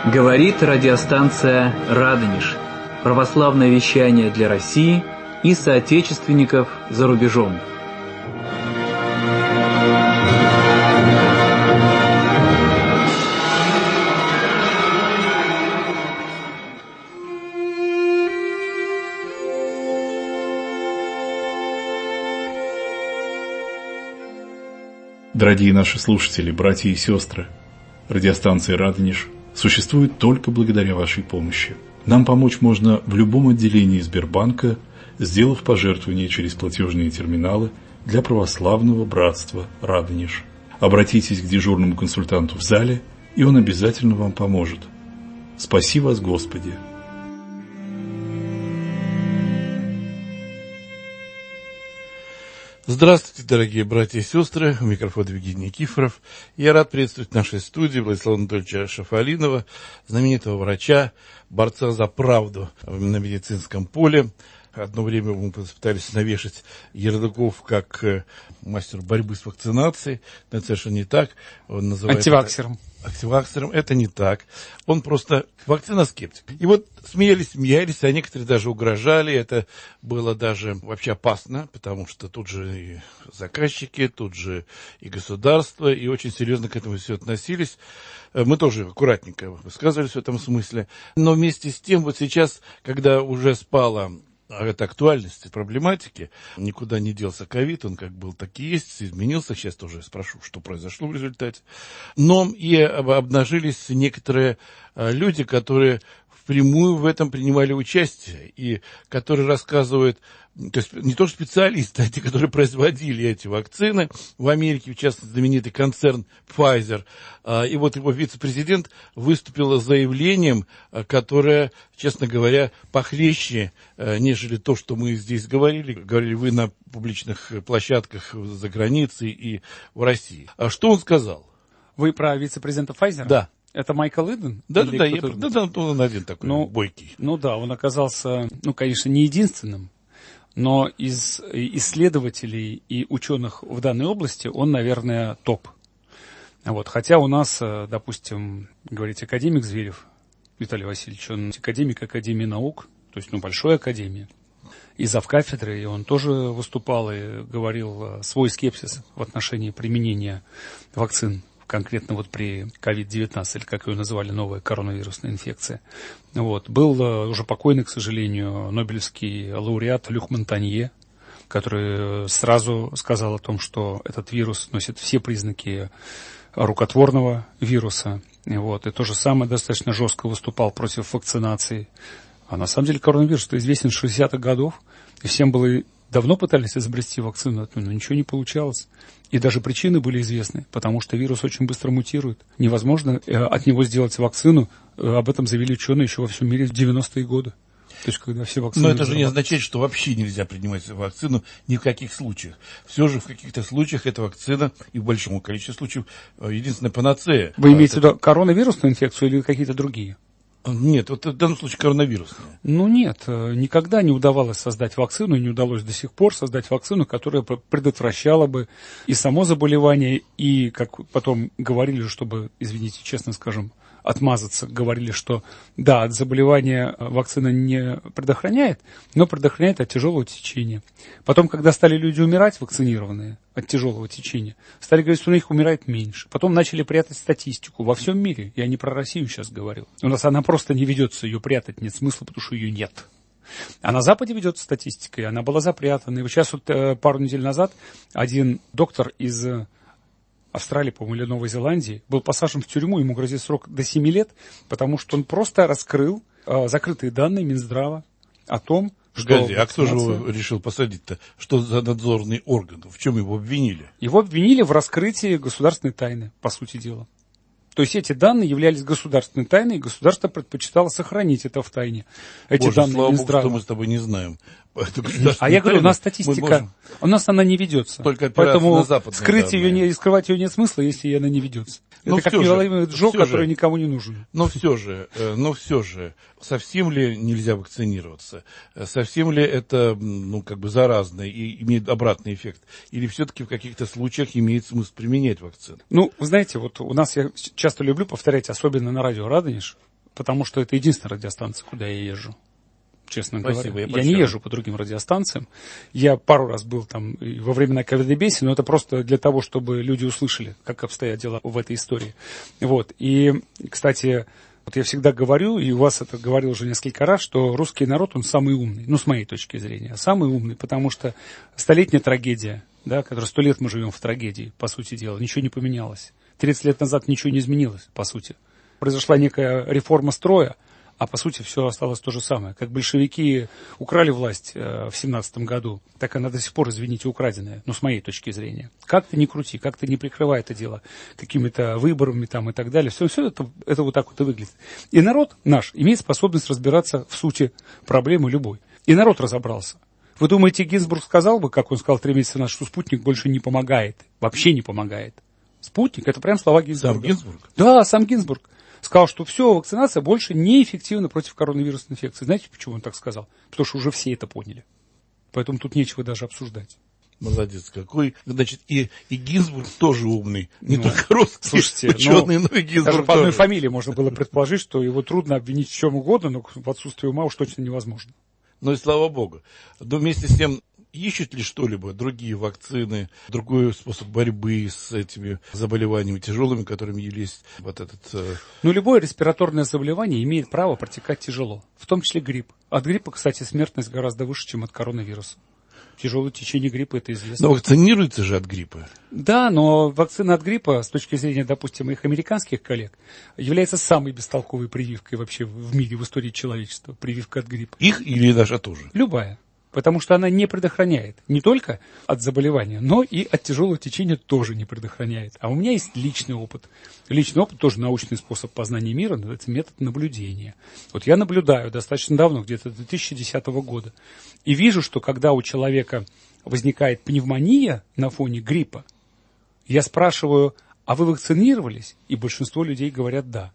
Говорит радиостанция «Радонеж». Православное вещание для России и соотечественников за рубежом. Дорогие наши слушатели, братья и сестры, радиостанция «Радонеж» существует только благодаря вашей помощи. Нам помочь можно в любом отделении Сбербанка, сделав пожертвование через платежные терминалы для православного братства «Радонеж». Обратитесь к дежурному консультанту в зале, и он обязательно вам поможет. Спаси вас, Господи! Здравствуйте, дорогие братья и сестры, у микрофона Евгений Никифоров. Я рад приветствовать в нашей студии Владислава Анатольевича Шафалинова, знаменитого врача, борца за правду на медицинском поле. Одно время мы пытались навешать ярлыков как мастер борьбы с вакцинацией, но это совершенно не так. Он называет антиваксером. Антиваксером, это не так. Он просто вакциноскептик. И вот смеялись, а некоторые даже угрожали. Это было даже вообще опасно, потому что тут же и заказчики, тут же и государство, и очень серьезно к этому все относились. Мы тоже аккуратненько высказывались в этом смысле. Но вместе с тем, вот сейчас, когда уже спала от актуальности проблематики, никуда не делся ковид, он как был, так и есть, изменился. Сейчас тоже спрошу, что произошло в результате. Но и обнажились некоторые люди, которые впрямую в этом принимали участие, и которые рассказывают, то есть не только специалисты, а те, которые производили эти вакцины в Америке, в частности, знаменитый концерн Pfizer. И вот его вице-президент выступил с заявлением, которое, честно говоря, похлеще, нежели то, что мы здесь говорили. Говорили вы на публичных площадках за границей и в России. А что он сказал? Вы про вице-президента Pfizer? Да. Это Майкл Иден? Да, он один такой бойкий. Ну да, он оказался, конечно, не единственным, но из исследователей и ученых в данной области он, наверное, топ. Вот. Хотя у нас, допустим, говорить академик Зверев Виталий Васильевич, он академик Академии наук, то есть, большой академии, и завкафедры, и он тоже выступал и говорил свой скепсис в отношении применения вакцин, конкретно вот при COVID-19, или как ее называли, новая коронавирусная инфекция. Вот. Был уже покойный, к сожалению, нобелевский лауреат Люк Монтанье, который сразу сказал о том, что этот вирус носит все признаки рукотворного вируса. Вот. И то же самое достаточно жестко выступал против вакцинации. А на самом деле коронавирус-то известен с 60-х годов, и всем было... Давно пытались изобрести вакцину, но ничего не получалось. И даже причины были известны, потому что вирус очень быстро мутирует. Невозможно от него сделать вакцину. Об этом заявили ученые еще во всем мире в 90-е годы. То есть, когда все вакцины... Но это же не означает, что вообще нельзя принимать вакцину ни в каких случаях. Все же в каких-то случаях эта вакцина, и в большом количестве случаев, единственная панацея. Вы имеете в виду коронавирусную инфекцию или какие-то другие? Нет, вот в данном случае коронавирусная. Нет, никогда не удавалось создать вакцину, и не удалось до сих пор создать вакцину, которая предотвращала бы и само заболевание, и, как потом говорили, чтобы, извините, честно скажем, отмазаться, говорили, что да, от заболевания вакцина не предохраняет, но предохраняет от тяжелого течения. Потом, когда стали люди умирать, вакцинированные от тяжелого течения, стали говорить, что у них умирает меньше. Потом начали прятать статистику во всем мире. Я не про Россию сейчас говорил. У нас она просто не ведется, ее прятать нет смысла, потому что ее нет. А на Западе ведется статистика, и она была запрятана. И вот сейчас вот пару недель назад один доктор из Австралии, по-моему, или Новой Зеландии, был посажен в тюрьму, ему грозит срок до 7 лет, потому что он просто раскрыл закрытые данные Минздрава о том, что... Погоди, а кто же его решил посадить-то? Что за надзорный орган? В чем его обвинили? Его обвинили в раскрытии государственной тайны, по сути дела. То есть эти данные являлись государственной тайной, и государство предпочитало сохранить это в тайне. Эти данные слава Минздрава. Богу, что мы с тобой не знаем. А я говорю, у нас статистика, у нас она не ведется. Только поэтому на скрыть ее и скрывать ее нет смысла, если она не ведется. Это как неуловимый джок, который никому не нужен. Но все же, совсем ли нельзя вакцинироваться? Совсем ли это, заразно и имеет обратный эффект? Или все-таки в каких-то случаях имеет смысл применять вакцину? Вы знаете, вот у нас, я часто люблю повторять, особенно на радио «Радонеж», потому что это единственная радиостанция, куда я езжу. Честно Спасибо, говоря. Я не езжу по другим радиостанциям. Я пару раз был там и во времена ковидобесия, но это просто для того, чтобы люди услышали, как обстоят дела в этой истории. Вот. И, кстати, вот я всегда говорю, и у вас это говорил уже несколько раз, что русский народ, он самый умный, ну, с моей точки зрения, самый умный, потому что столетняя трагедия, да, которая 100 лет мы живем в трагедии, по сути дела, ничего не поменялось. 30 лет назад ничего не изменилось, по сути. Произошла некая реформа строя, а по сути все осталось то же самое. Как большевики украли власть в 17 году, так она до сих пор, извините, украденная, ну, с моей точки зрения. Как ты ни крути, как ты не прикрывай это дело какими-то выборами там и так далее, все это вот так вот и выглядит. И народ наш имеет способность разбираться в сути проблемы любой. И народ разобрался. Вы думаете, Гинзбург сказал бы, как он сказал 3 месяца назад, что спутник больше не помогает, вообще не помогает? Спутник, это прям слова Гинзбурга. Сам Гинзбург? Да, сам Гинзбург. Сказал, что все, вакцинация больше неэффективна против коронавирусной инфекции. Знаете, почему он так сказал? Потому что уже все это поняли. Поэтому тут нечего даже обсуждать. Молодец какой. Значит, и Гинзбург тоже умный. Не только русский, слушайте, ученый, но и Гинзбург даже по одной тоже. фамилии можно было предположить, что его трудно обвинить в чем угодно, но в отсутствии ума уж точно невозможно. Ну и слава богу. Но вместе с тем, ищут ли что-либо другие вакцины, другой способ борьбы с этими заболеваниями тяжелыми, которыми есть вот этот... Ну, любое респираторное заболевание имеет право протекать тяжело, в том числе грипп. От гриппа, кстати, смертность гораздо выше, чем от коронавируса. Тяжелое течение гриппа, это известно. Но вакцинируется же от гриппа. Да, но вакцина от гриппа, с точки зрения, допустим, их американских коллег, является самой бестолковой прививкой вообще в мире, в истории человечества. Прививка от гриппа. Их или наша тоже? Любая. Потому что она не предохраняет не только от заболевания, но и от тяжелого течения тоже не предохраняет. А у меня есть личный опыт. Личный опыт тоже научный способ познания мира, но это метод наблюдения. Вот я наблюдаю достаточно давно, где-то 2010 года, и вижу, что когда у человека возникает пневмония на фоне гриппа, я спрашиваю, а вы вакцинировались? И большинство людей говорят «да».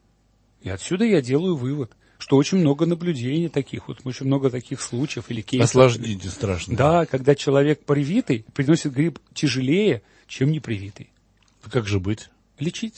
И отсюда я делаю вывод, что очень много наблюдений таких, вот очень много таких случаев или кейсов. Осложнение страшное. Да, когда человек привитый приносит грипп тяжелее, чем непривитый. Как же быть? Лечить.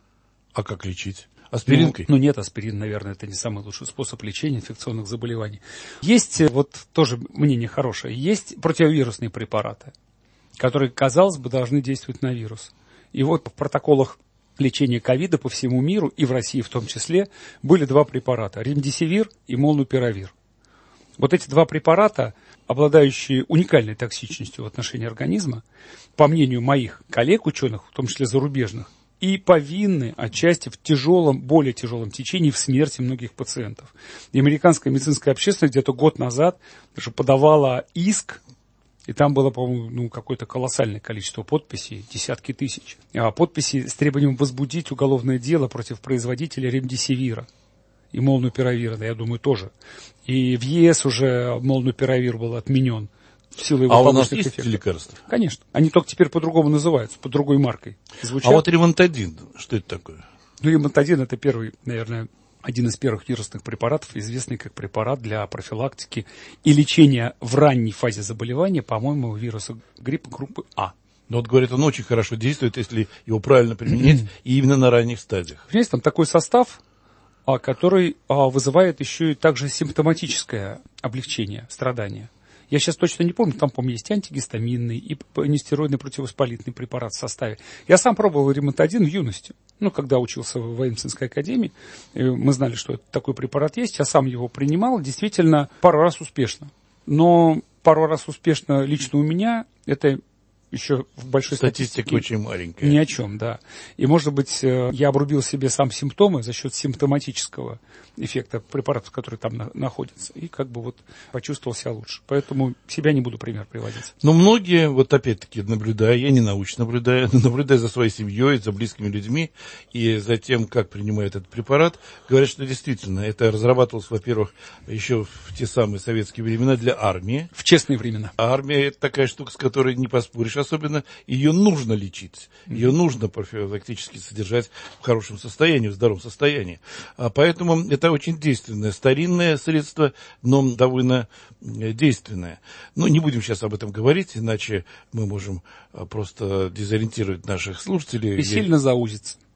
А как лечить? Аспиринкой? Ну нет, аспирин, наверное, это не самый лучший способ лечения инфекционных заболеваний. Есть, вот тоже мнение хорошее, есть противовирусные препараты, которые, казалось бы, должны действовать на вирус. И вот в протоколах лечения ковида по всему миру, и в России в том числе, были 2 препарата – ремдисивир и молнупиравир. Вот эти 2 препарата, обладающие уникальной токсичностью в отношении организма, по мнению моих коллег-ученых, в том числе зарубежных, и повинны отчасти в тяжелом, более тяжелом течении в смерти многих пациентов. И американская медицинская общественность где-то год назад даже подавала иск, и там было, по-моему, какое-то колоссальное количество подписей, десятки тысяч. Подписи с требованием возбудить уголовное дело против производителя ремдисивира и молнупиравира, да, я думаю, тоже. И в ЕС уже молнупиравир был отменен в силу его побочных эффектов. А у нас есть лекарства? Конечно. Они только теперь по-другому называются, под другой маркой звучат. А вот ремонтадин, что это такое? Ну, ремонтадин — это первый, наверное, один из первых вирусных препаратов, известный как препарат для профилактики и лечения в ранней фазе заболевания, по-моему, вируса гриппа группы А. Но вот говорят, он очень хорошо действует, если его правильно применять, и именно на ранних стадиях. Понимаете, там такой состав, который вызывает еще и также симптоматическое облегчение, страдания. Я сейчас точно не помню, там, по-моему, есть антигистаминный и нестероидный противовоспалительный препарат в составе. Я сам пробовал ремонтадин в юности. Когда учился в военно-медицинской академии, мы знали, что такой препарат есть. Я сам его принимал, действительно, пару раз успешно. Но пару раз успешно лично у меня это еще в большой статистике очень маленькая. Ни о чем, да. И, может быть, я обрубил себе сам симптомы за счет симптоматического эффекта препаратов, которые там находятся, и почувствовал себя лучше. Поэтому себя не буду пример приводить. Но многие, опять-таки, наблюдая, я не научно наблюдаю, но наблюдая за своей семьей, за близкими людьми и за тем, как принимают этот препарат, говорят, что действительно это разрабатывалось, во-первых, еще в те самые советские времена для армии. В честные времена. А армия — это такая штука, с которой не поспоришь. Особенно ее нужно лечить, ее нужно профилактически содержать в хорошем состоянии, в здоровом состоянии. Поэтому это очень действенное, старинное средство, но довольно действенное. Но не будем сейчас об этом говорить, иначе мы можем просто дезориентировать наших слушателей. И сильно заузиться.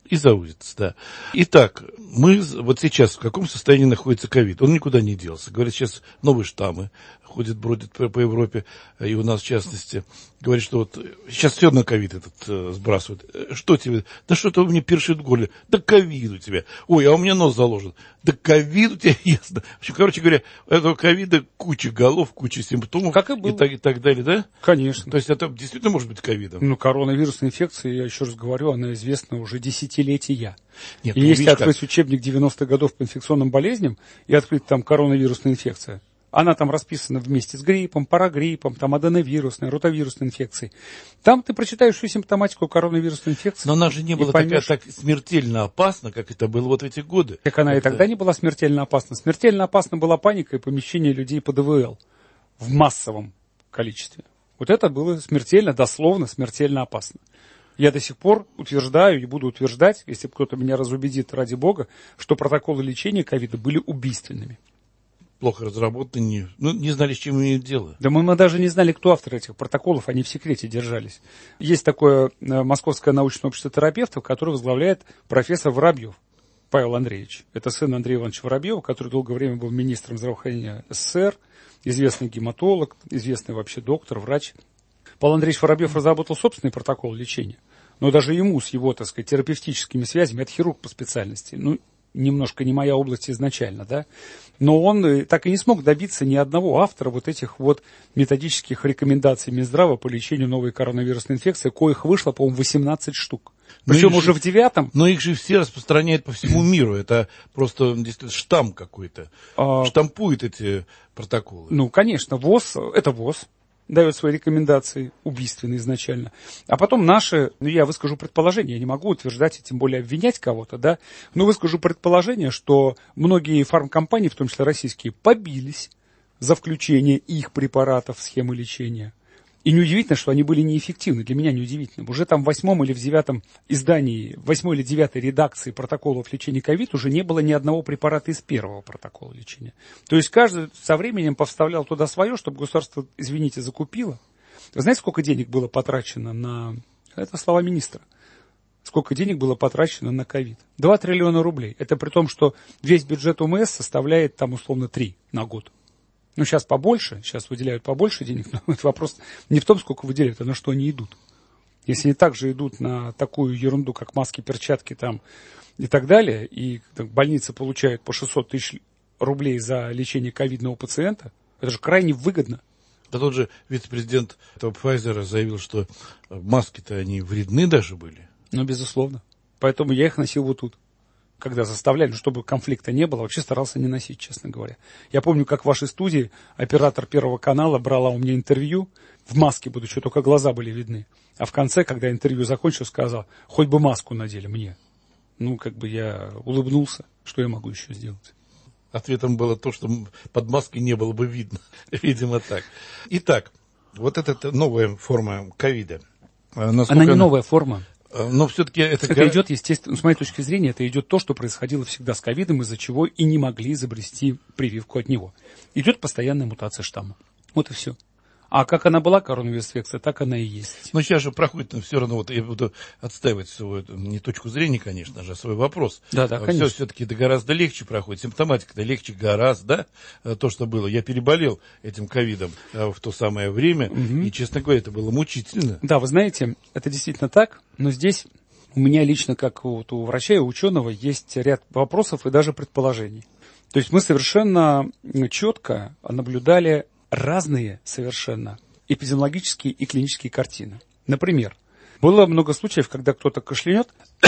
И заузится, да. Итак, мы вот сейчас в каком состоянии находится ковид? Он никуда не делся. Говорят, сейчас новые штаммы ходят, бродят по Европе, и у нас в частности. Говорят, что вот сейчас все на ковид этот сбрасывают. Что тебе? Да что-то у меня першит в горле. Да ковид у тебя. Ой, а у меня нос заложен. Да ковид у тебя, ясно. В общем, короче говоря, у этого ковида куча голов, куча симптомов. Как и было. И так далее, да? Конечно. То есть это действительно может быть ковидом? Ну, коронавирусная инфекция, я еще раз говорю, она известна уже десятилетия. Нет, И ну, если видишь, открыть учебник 90-х годов по инфекционным болезням и открыть там коронавирусная инфекция, она там расписана вместе с гриппом, парагриппом, там аденовирусной, ротавирусной инфекцией. Там ты прочитаешь всю симптоматику коронавирусной инфекции. Но она же не была такая так смертельно опасна, как это было вот в эти годы. Так она и тогда не была смертельно опасна. Смертельно опасна была паника и помещение людей под ИВЛ в массовом количестве. Вот это было смертельно, дословно смертельно опасно. Я до сих пор утверждаю и буду утверждать, если кто-то меня разубедит, ради бога, что протоколы лечения ковида были убийственными. Плохо разработаны, не знали, с чем имеют дело. Да мы даже не знали, кто автор этих протоколов, они в секрете держались. Есть такое Московское научное общество терапевтов, которое возглавляет профессор Воробьев Павел Андреевич. Это сын Андрея Ивановича Воробьева, который долгое время был министром здравоохранения СССР, известный гематолог, известный вообще доктор, врач. Павел Андреевич Воробьев разработал собственный протокол лечения, но даже ему с его, так сказать, терапевтическими связями, это хирург по специальности, немножко не моя область изначально, да, но он так и не смог добиться ни одного автора вот этих вот методических рекомендаций Минздрава по лечению новой коронавирусной инфекции, коих вышло, по-моему, 18 штук. Причем уже в 9-м. Но их же все распространяют по всему миру. Это просто действительно штамм какой-то. Штампуют эти протоколы. Ну, конечно, ВОЗ, это ВОЗ дает свои рекомендации, убийственные изначально. А потом наши, я выскажу предположение, я не могу утверждать и тем более обвинять кого-то, да, но выскажу предположение, что многие фармкомпании, в том числе российские, побились за включение их препаратов в схемы лечения. И неудивительно, что они были неэффективны. Для меня неудивительно. Уже там в 8-м или в 9-м издании, 8-й или 9-й редакции протоколов лечения ковид уже не было ни одного препарата из первого протокола лечения. То есть каждый со временем повставлял туда свое, чтобы государство, извините, закупило. Вы знаете, сколько денег было потрачено на... Это слова министра. Сколько денег было потрачено на ковид? 2 триллиона рублей. Это при том, что весь бюджет ОМС составляет там условно 3 на год. Ну, сейчас побольше, сейчас выделяют побольше денег, но это вопрос не в том, сколько выделяют, а на что они идут. Если они также идут на такую ерунду, как маски, перчатки там и так далее, и больницы получают по 600 тысяч рублей за лечение ковидного пациента, это же крайне выгодно. Да тот же вице-президент этого Pfizer заявил, что маски-то они вредны даже были. Ну, безусловно. Поэтому я их носил вот тут. Когда заставляли, чтобы конфликта не было, вообще старался не носить, честно говоря. Я помню, как в вашей студии оператор Первого канала брала у меня интервью, в маске будучи, только глаза были видны. А в конце, когда интервью закончил, сказал, хоть бы маску надели мне. Ну, как бы я улыбнулся, что я могу еще сделать. Ответом было то, что под маской не было бы видно. Видимо, так. Итак, вот эта новая форма ковида. Она не новая форма. Но все-таки это идет, естественно, с моей точки зрения, это идет то, что происходило всегда с ковидом, из-за чего и не могли изобрести прививку от него. Идет постоянная мутация штамма. Вот и все. А как она была, коронавирус инфекция, так она и есть. Но сейчас же проходит, все равно, вот я буду отстаивать свою, не точку зрения, конечно же, а свой вопрос. Да, конечно. Все-таки это гораздо легче проходит. Симптоматика-то легче гораздо, да, то, что было. Я переболел этим ковидом в то самое время, и, честно говоря, это было мучительно. Да, вы знаете, это действительно так, но здесь у меня лично, как вот у врача и ученого, есть ряд вопросов и даже предположений. То есть мы совершенно четко наблюдали разные совершенно эпидемиологические и клинические картины. Например, было много случаев, когда кто-то кашлянет,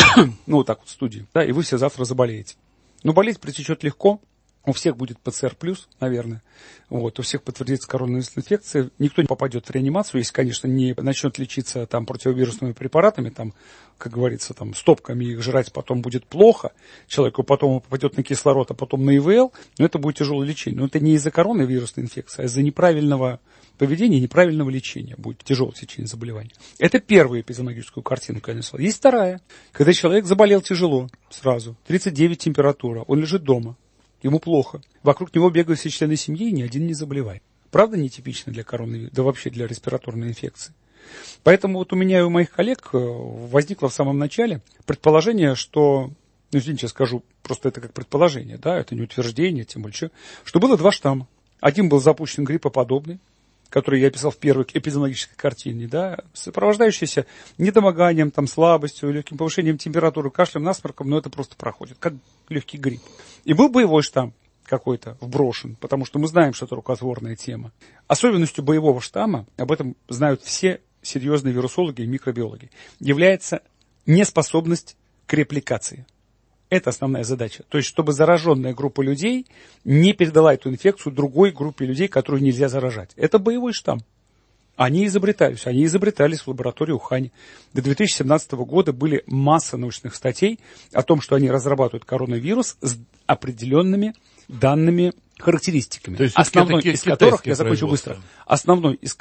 ну вот так вот в студии, да, и вы все завтра заболеете. Но болезнь протечет легко, у всех будет ПЦР+, наверное, вот, у всех подтвердится коронавирусная инфекция, никто не попадет в реанимацию, если, конечно, не начнет лечиться там противовирусными препаратами, там, как говорится, там, стопками их жрать потом будет плохо, человеку потом попадет на кислород, а потом на ИВЛ, но это будет тяжелое лечение. Но это не из-за коронавирусной инфекции, а из-за неправильного поведения, неправильного лечения будет тяжелое течение заболевания. Это первая эпидемиологическую картину, конечно. Есть вторая, когда человек заболел тяжело сразу, 39 температура, он лежит дома. Ему плохо. Вокруг него бегают все члены семьи, и ни один не заболевает. Правда нетипично для коронавируса, да вообще для респираторной инфекции? Поэтому вот у меня и у моих коллег возникло в самом начале предположение, что, ну, извините, я скажу, просто это как предположение, да, это не утверждение, тем более, что было два штамма. Один был запущен гриппоподобный, который я описал в первой эпидемиологической картине, да, сопровождающийся недомоганием, там, слабостью, легким повышением температуры, кашлем, насморком, но это просто проходит, как легкий грипп. И был боевой штамм какой-то вброшен, потому что мы знаем, что это рукотворная тема. Особенностью боевого штамма, об этом знают все серьезные вирусологи и микробиологи, является неспособность к репликации. Это основная задача. То есть, чтобы зараженная группа людей не передала эту инфекцию другой группе людей, которую нельзя заражать. Это боевой штамм. Они изобретались в лаборатории Ухань. До 2017 года были масса научных статей о том, что они разрабатывают коронавирус с определенными данными характеристиками. То есть основной из которых, я закончу быстро, основной из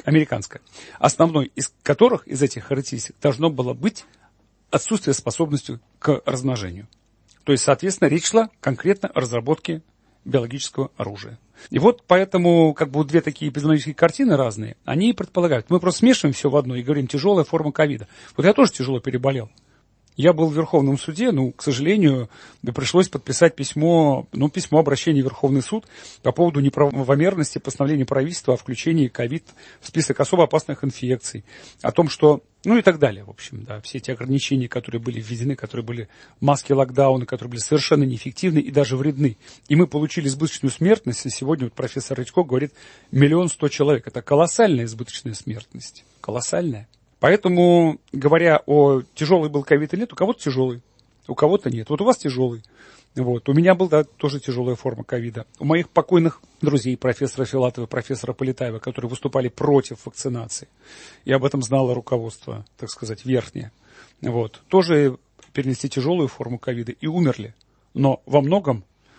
которых из этих характеристик должно было быть отсутствие способности к размножению. То есть, соответственно, речь шла конкретно о разработке биологического оружия. И вот поэтому как бы две такие эпидемиологические картины разные, они предполагают. Мы просто смешиваем все в одно и говорим тяжелая форма ковида. Вот я тоже тяжело переболел. Я был в Верховном суде, к сожалению, пришлось подписать письмо обращения в Верховный суд по поводу неправомерности постановления правительства о включении ковид в список особо опасных инфекций, о том, что, и так далее, в общем, да, все эти ограничения, которые были введены, которые были маски локдауна, которые были совершенно неэффективны и даже вредны. И мы получили избыточную смертность, и сегодня вот профессор Редько говорит 1 100 000 человек. Это колоссальная избыточная смертность, колоссальная. Поэтому, говоря о тяжелый был ковид или нет, у кого-то тяжелый, у кого-то нет. Вот у вас тяжелый. Вот. У меня была тоже тяжелая форма ковида. У моих покойных друзей, профессора Филатова, профессора Полетаева, которые выступали против вакцинации, и об этом знало руководство, так сказать, верхнее, вот, тоже перенесли тяжелую форму ковида и умерли. Но во многом,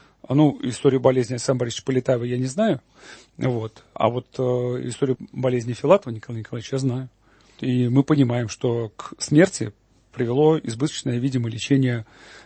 историю болезни Александра Борисовича Полетаева я не знаю, вот, а вот историю болезни Филатова Николая Николаевича я знаю. И мы понимаем, что к смерти привело избыточное, видимо, лечение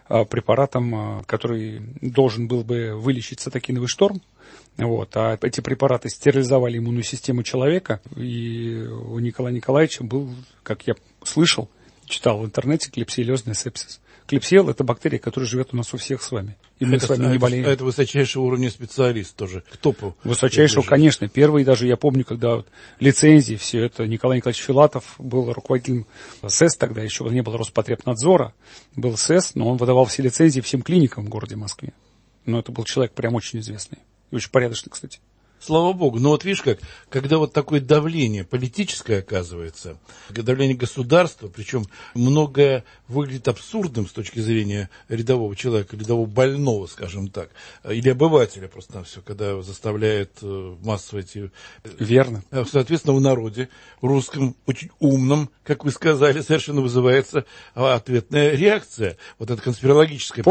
препаратом, который должен был бы вылечить цитокиновый шторм. Вот. А эти препараты стерилизовали иммунную систему человека. И у Николая Николаевича был, как я слышал, читал в интернете, клепсиеллезный сепсис. Клепсиел – это бактерия, которая живет у нас у всех с вами. И мы с вами не болеем. Это высочайшего уровня специалист тоже. Кто по? Высочайшего, конечно. Первый даже, я помню, когда лицензии, все это, Николай Николаевич Филатов был руководителем СЭС, тогда еще не было Роспотребнадзора, был СЭС, но он выдавал все лицензии всем клиникам в городе Москве. Но это был человек прям очень известный. И очень порядочный, кстати. Слава богу. Но вот видишь как, когда вот такое давление политическое оказывается, давление государства, причем многое выглядит абсурдным с точки зрения рядового человека, рядового больного, скажем так, или обывателя просто там все, когда заставляет массово эти... Верно. Соответственно, в народе, в русском, очень умном, как вы сказали, совершенно вызывается ответная реакция. Вот это конспирологическое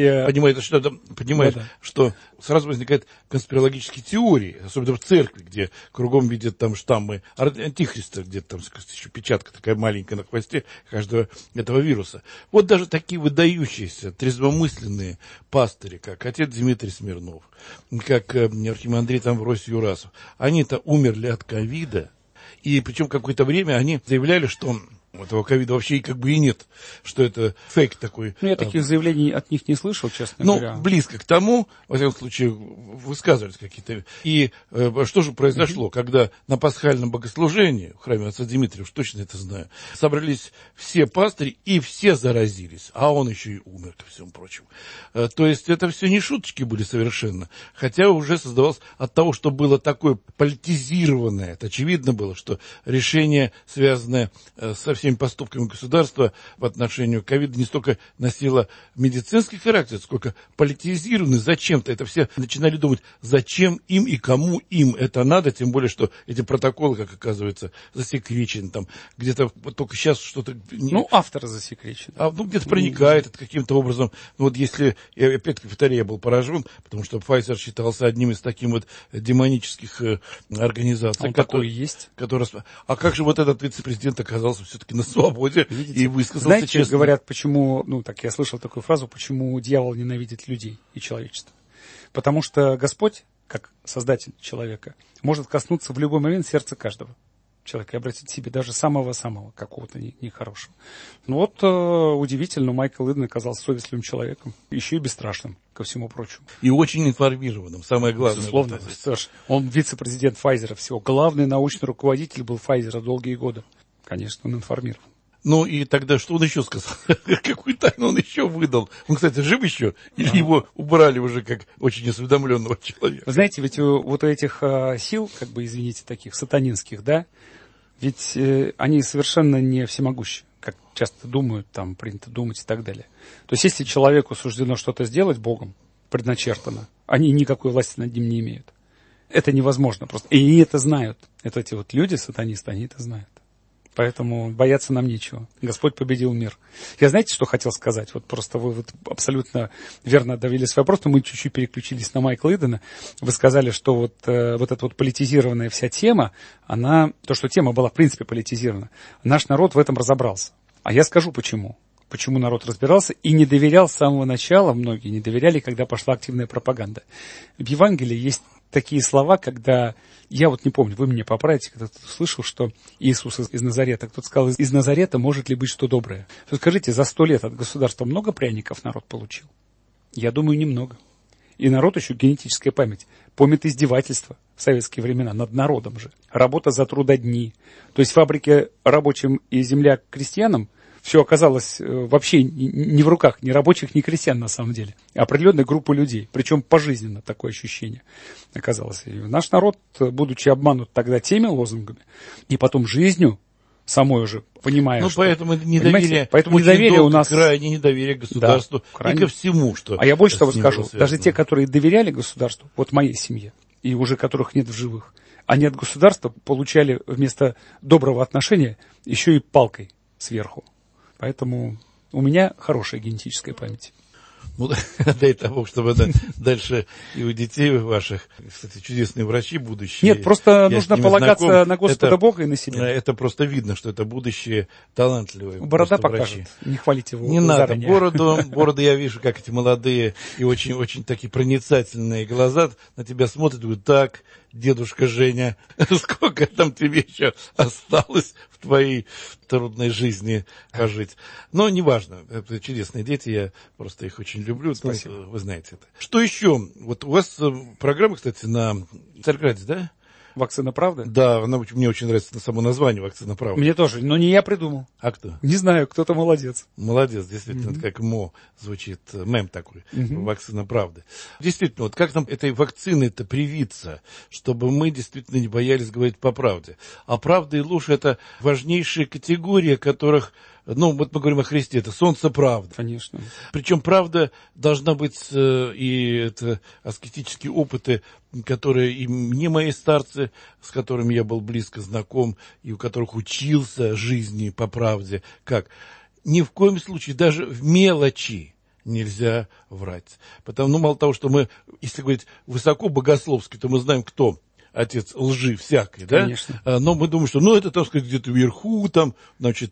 понимаешь, что сразу возникают конспирологические теории, особенно в церкви, где кругом видят там штаммы антихриста, где-то там еще печатка такая маленькая на хвосте каждого этого вируса. Вот даже такие выдающиеся, трезвомысленные пастыри, как отец Дмитрий Смирнов, как архимандрит Амвросий Юрасов, они-то умерли от ковида, и причем какое-то время они заявляли, что этого ковида вообще как бы и нет, что это фейк такой. Я таких заявлений от них не слышал, честно говоря. Близко к тому, во всяком случае, высказывались какие-то. И что же произошло, когда на пасхальном богослужении в храме отца Дмитрия, уж точно это знаю, собрались все пастыри и все заразились, а он еще и умер, ко всему прочему. То есть это все не шуточки были совершенно, хотя уже создавалось от того, что было такое политизированное, это очевидно было, что решение, связанное со всеми поступками государства в отношении ковида, не столько носило медицинский характер, сколько политизированный. Зачем-то это все начинали думать, зачем им и кому им это надо, тем более, что эти протоколы, как оказывается, засекречены, там где-то вот только сейчас что-то... автор засекречен. Где-то проникает это каким-то образом. Вот если, я опять-таки повторяю, я был поражен, потому что Pfizer считался одним из таких вот демонических организаций. Такой есть. А как же вот этот вице-президент оказался все-таки на свободе. Видите? И высказался Знаете, честно. Говорят, почему, я слышал такую фразу, почему дьявол ненавидит людей и человечество. Потому что Господь, как создатель человека, может коснуться в любой момент сердца каждого. человека и обратить к себе даже самого-самого какого-то нехорошего. Ну вот удивительно, Майкл Иден оказался совестливым человеком, еще и бесстрашным, ко всему прочему. И очень информированным, самое главное. Безусловно, он вице-президент Pfizer всего. Главный научный руководитель был Pfizer долгие годы. Конечно, он информирован. Ну и тогда что он еще сказал? Какую тайну он еще выдал? Он, кстати, жив еще? Или его убрали уже как очень осведомленного человека? Вы знаете, ведь вот у этих сил, как бы, извините, таких сатанинских, да, ведь они совершенно не всемогущи, как часто думают, там принято думать и так далее. То есть, если человеку суждено что-то сделать Богом, предначертано, они никакой власти над ним не имеют. Это невозможно просто. И они это знают. Это эти вот люди, сатанисты, они это знают. Поэтому бояться нам нечего. Господь победил мир. Я знаете, что хотел сказать? Вот просто вы вот абсолютно верно довели свой вопрос, но мы чуть-чуть переключились на Майкла Идена. Вы сказали, что вот эта вот политизированная вся тема, то, что тема была в принципе политизирована, наш народ в этом разобрался. А я скажу почему. Почему народ разбирался и не доверял с самого начала, многие не доверяли, когда пошла активная пропаганда. В Евангелии есть такие слова, когда, я вот не помню, вы меня поправите, когда кто-то слышал, что Иисус из Назарета, кто-то сказал, из Назарета может ли быть что доброе? То скажите, за 100 лет от государства много пряников народ получил? Я думаю, немного. И народ еще генетическая память. Помнит издевательства в советские времена над народом же. Работа за трудодни. То есть фабрики рабочим и земля крестьянам все оказалось вообще не в руках ни рабочих, ни крестьян на самом деле. Определенной группы людей. Причем пожизненно такое ощущение оказалось. И наш народ, будучи обманут тогда теми лозунгами, и потом жизнью, самой уже понимая, ну, что... поэтому недоверие, поэтому недоверие у нас... крайне недоверие к государству, да, и ко всему, что... А я больше того скажу. Даже те, которые доверяли государству, вот моей семье, и уже которых нет в живых, они от государства получали вместо доброго отношения еще и палкой сверху. Поэтому у меня хорошая генетическая память. Ну, дай того, чтобы дальше и у детей ваших, кстати, чудесные врачи будущие. Нет, просто нужно полагаться на Господа Бога и на себя. Это просто видно, что это будущие талантливые Борода покажет, врачи. Не хвалите его. Не заранее. Надо, бороду я вижу, как эти молодые и очень-очень такие проницательные глаза на тебя смотрят, говорят, так, дедушка Женя, сколько там тебе еще осталось в твоей трудной жизни пожить. Но неважно, это чудесные дети, я просто их очень люблю. Спасибо. Вы знаете это. Что еще? Вот у вас программа, кстати, на Царьграде, да? «Вакцина правды»? Да, мне очень нравится само название «Вакцина правды». Мне тоже, но не я придумал. А кто? Не знаю, кто-то молодец. Молодец, действительно, это как звучит, мем такой, «Вакцина правды». Действительно, вот как нам этой вакцины-то привиться, чтобы мы действительно не боялись говорить по правде? А правда и ложь – это важнейшие категории, которых... Ну, вот мы говорим о Христе, это солнце правды. Конечно. Причем правда должна быть, и это аскетические опыты, которые и мне мои старцы, с которыми я был близко знаком, и у которых учился жизни по правде, как ни в коем случае, даже в мелочи нельзя врать. Потому, ну, мало того, что мы, если говорить высоко богословски, то мы знаем, кто отец лжи всякой, да? Конечно. Но мы думаем, что, ну, это, так сказать, где-то вверху, там, значит,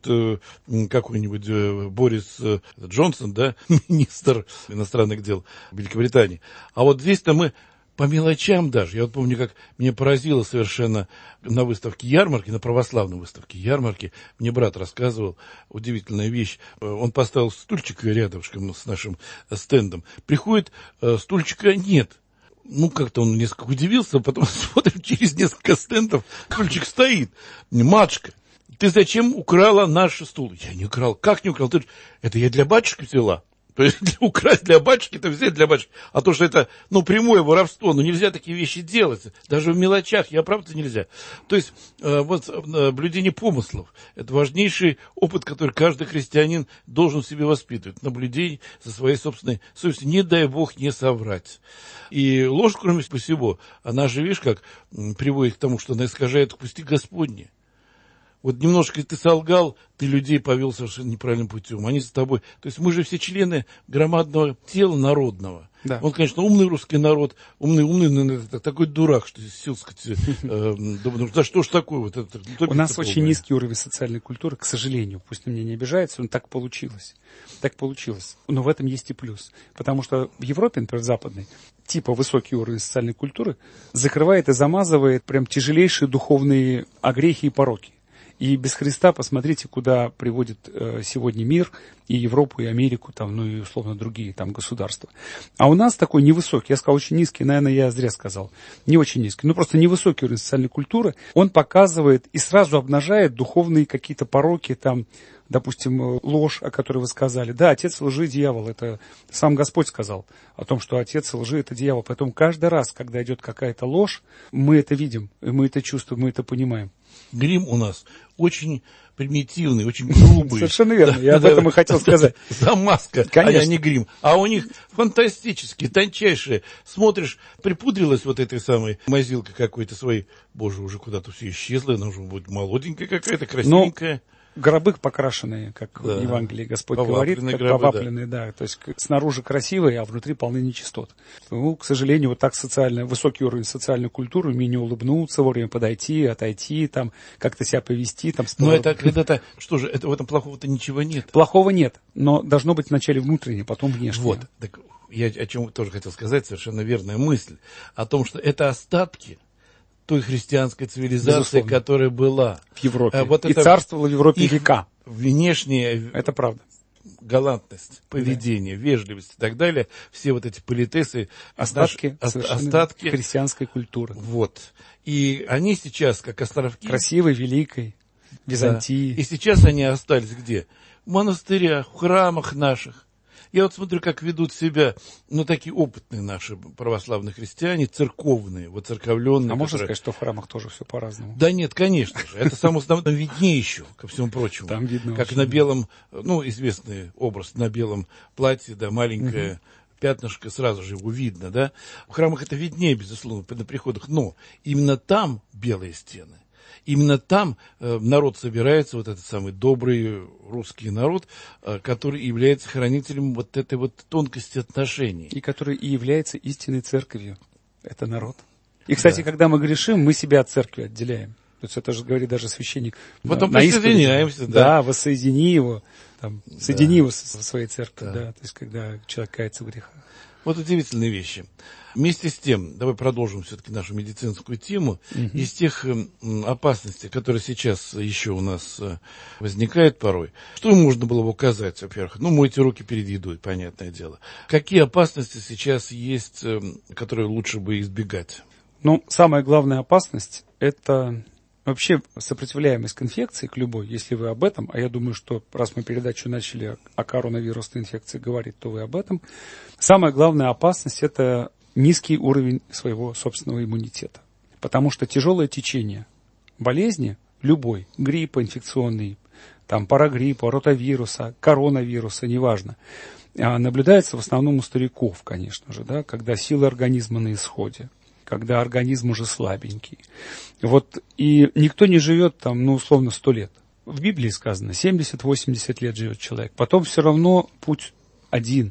какой-нибудь Борис Джонсон, да, министр иностранных дел Великобритании. А вот здесь-то мы по мелочам даже. Я вот помню, как меня поразило совершенно на выставке ярмарки, на православной выставке ярмарки, мне брат рассказывал удивительная вещь. Он поставил стульчик рядышком с нашим стендом. Приходит, стульчика нет. Ну, как-то он несколько удивился, потом смотрим, через несколько стендов стульчик стоит. Матушка, ты зачем украла наш стул? Я не украл. Как не украл? Это я для батюшки взяла. То есть украсть для батюшки, это взять для батюшки. А то, что это, ну, прямое воровство, ну, нельзя такие вещи делать. Даже в мелочах, правда, нельзя. То есть, вот, наблюдение помыслов. Это важнейший опыт, который каждый христианин должен себе воспитывать. Наблюдение за своей собственной совестью. Не дай Бог не соврать. И ложь, кроме всего, она же, видишь, как приводит к тому, что она искажает пути Господни. Вот немножко ты солгал, ты людей повел совершенно неправильным путем. Они за тобой. То есть мы же все члены громадного тела народного. Да. Он, конечно, умный русский народ, умный, но такой дурак, что сил сказать, да что ж такое вот это? У нас очень низкий уровень социальной культуры, к сожалению, пусть на меня не обижается, но так получилось. Так получилось. Но в этом есть и плюс. Потому что в Европе, например, западной, типа высокий уровень социальной культуры закрывает и замазывает прям тяжелейшие духовные огрехи и пороки. И без Христа посмотрите, куда приводит сегодня мир, и Европу, и Америку, там, ну и условно другие там государства. А у нас такой невысокий, я сказал очень низкий, наверное, я зря сказал, не очень низкий, ну просто невысокий уровень социальной культуры, он показывает и сразу обнажает духовные какие-то пороки, там, допустим, ложь, о которой вы сказали. Да, отец лжи — дьявол, это сам Господь сказал о том, что отец лжи — это дьявол. Поэтому каждый раз, когда идет какая-то ложь, мы это видим, мы это чувствуем, мы это понимаем. Грим у нас очень примитивный, очень грубый. Совершенно верно, я об этом и хотел сказать. Замазка, а не грим. А у них фантастические, тончайшие. Смотришь, припудрилась вот этой самой мазилкой какой-то своей. Боже, уже куда-то все исчезло, она уже будет молоденькая какая-то, красивенькая. Гробы покрашенные, как в Евангелии Господь говорит, как повапленные, да. То есть снаружи красивые, а внутри полны нечистот. Ну, к сожалению, вот так высокий уровень социальной культуры, умение улыбнуться, вовремя подойти, отойти, там, как-то себя повести. Там, но это когда-то, что же, это в этом плохого-то ничего нет? Плохого нет, но должно быть вначале внутреннее, потом внешнее. Вот, так я о чем тоже хотел сказать, совершенно верная мысль, о том, что это остатки той христианской цивилизации, безусловно, которая была в Европе. Вот и царствовала в Европе века. Внешняя, это правда, галантность, поведение, вежливость и так далее, все вот эти политесы, остатки христианской культуры. Вот. И они сейчас, как островки... Красивой, великой, Византии. Да. И сейчас они остались где? В монастырях, в храмах наших. Я вот смотрю, как ведут себя, ну, такие опытные наши православные христиане, церковные, воцерковленные. А можно сказать, что в храмах тоже все по-разному? Да нет, конечно же. Это само основное виднее еще, ко всему прочему. Там видно. Как на белом, ну, известный образ, на белом платье, да, маленькое пятнышко, сразу же его видно, да. В храмах это виднее, безусловно, на приходах, но именно там белые стены. Именно там народ собирается, вот этот самый добрый русский народ, который является хранителем вот этой вот тонкости отношений. И который и является истинной церковью. Это народ. И, кстати, когда мы грешим, мы себя от церкви отделяем. То есть это же говорит даже священник. Потом присоединяемся, да. Воссоедини его, там, соедини его со своей церковью. Да. То есть когда человек кается в грехах. Вот удивительные вещи. Вместе с тем, давай продолжим все-таки нашу медицинскую тему. Из тех опасностей, которые сейчас еще у нас возникают порой, что можно было бы указать, во-первых? Ну, мойте руки перед едой, понятное дело. Какие опасности сейчас есть, которые лучше бы избегать? Ну, самая главная опасность – это вообще сопротивляемость к инфекции, к любой, если вы об этом, а я думаю, что раз мы передачу начали о коронавирусной инфекции говорить, то вы об этом. Самая главная опасность – это низкий уровень своего собственного иммунитета. Потому что тяжелое течение болезни, любой, гриппа инфекционный, там, парагриппа, ротавируса, коронавируса, неважно, наблюдается в основном у стариков, конечно же, да, когда силы организма на исходе, когда организм уже слабенький. Вот, и никто не живет там, ну, условно, 100 лет. В Библии сказано, 70-80 лет живет человек. Потом все равно путь один.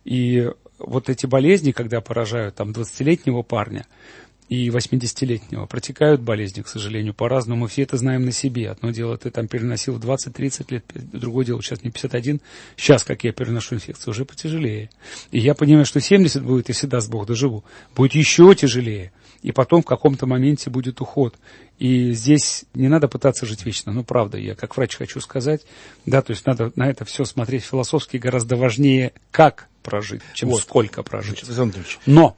И вот эти болезни, когда поражают там 20-летнего парня и 80-летнего, протекают болезни, к сожалению, по-разному. Мы все это знаем на себе. Одно дело, ты там переносил 20-30 лет, другое дело, сейчас мне 51. Сейчас, как я переношу инфекцию, уже потяжелее. И я понимаю, что 70 будет, если даст Бог доживу, будет еще тяжелее. И потом в каком-то моменте будет уход. И здесь не надо пытаться жить вечно. Ну, правда, я как врач хочу сказать, да, то есть надо на это все смотреть философски, гораздо важнее, как прожить, чем вот, сколько прожить. Но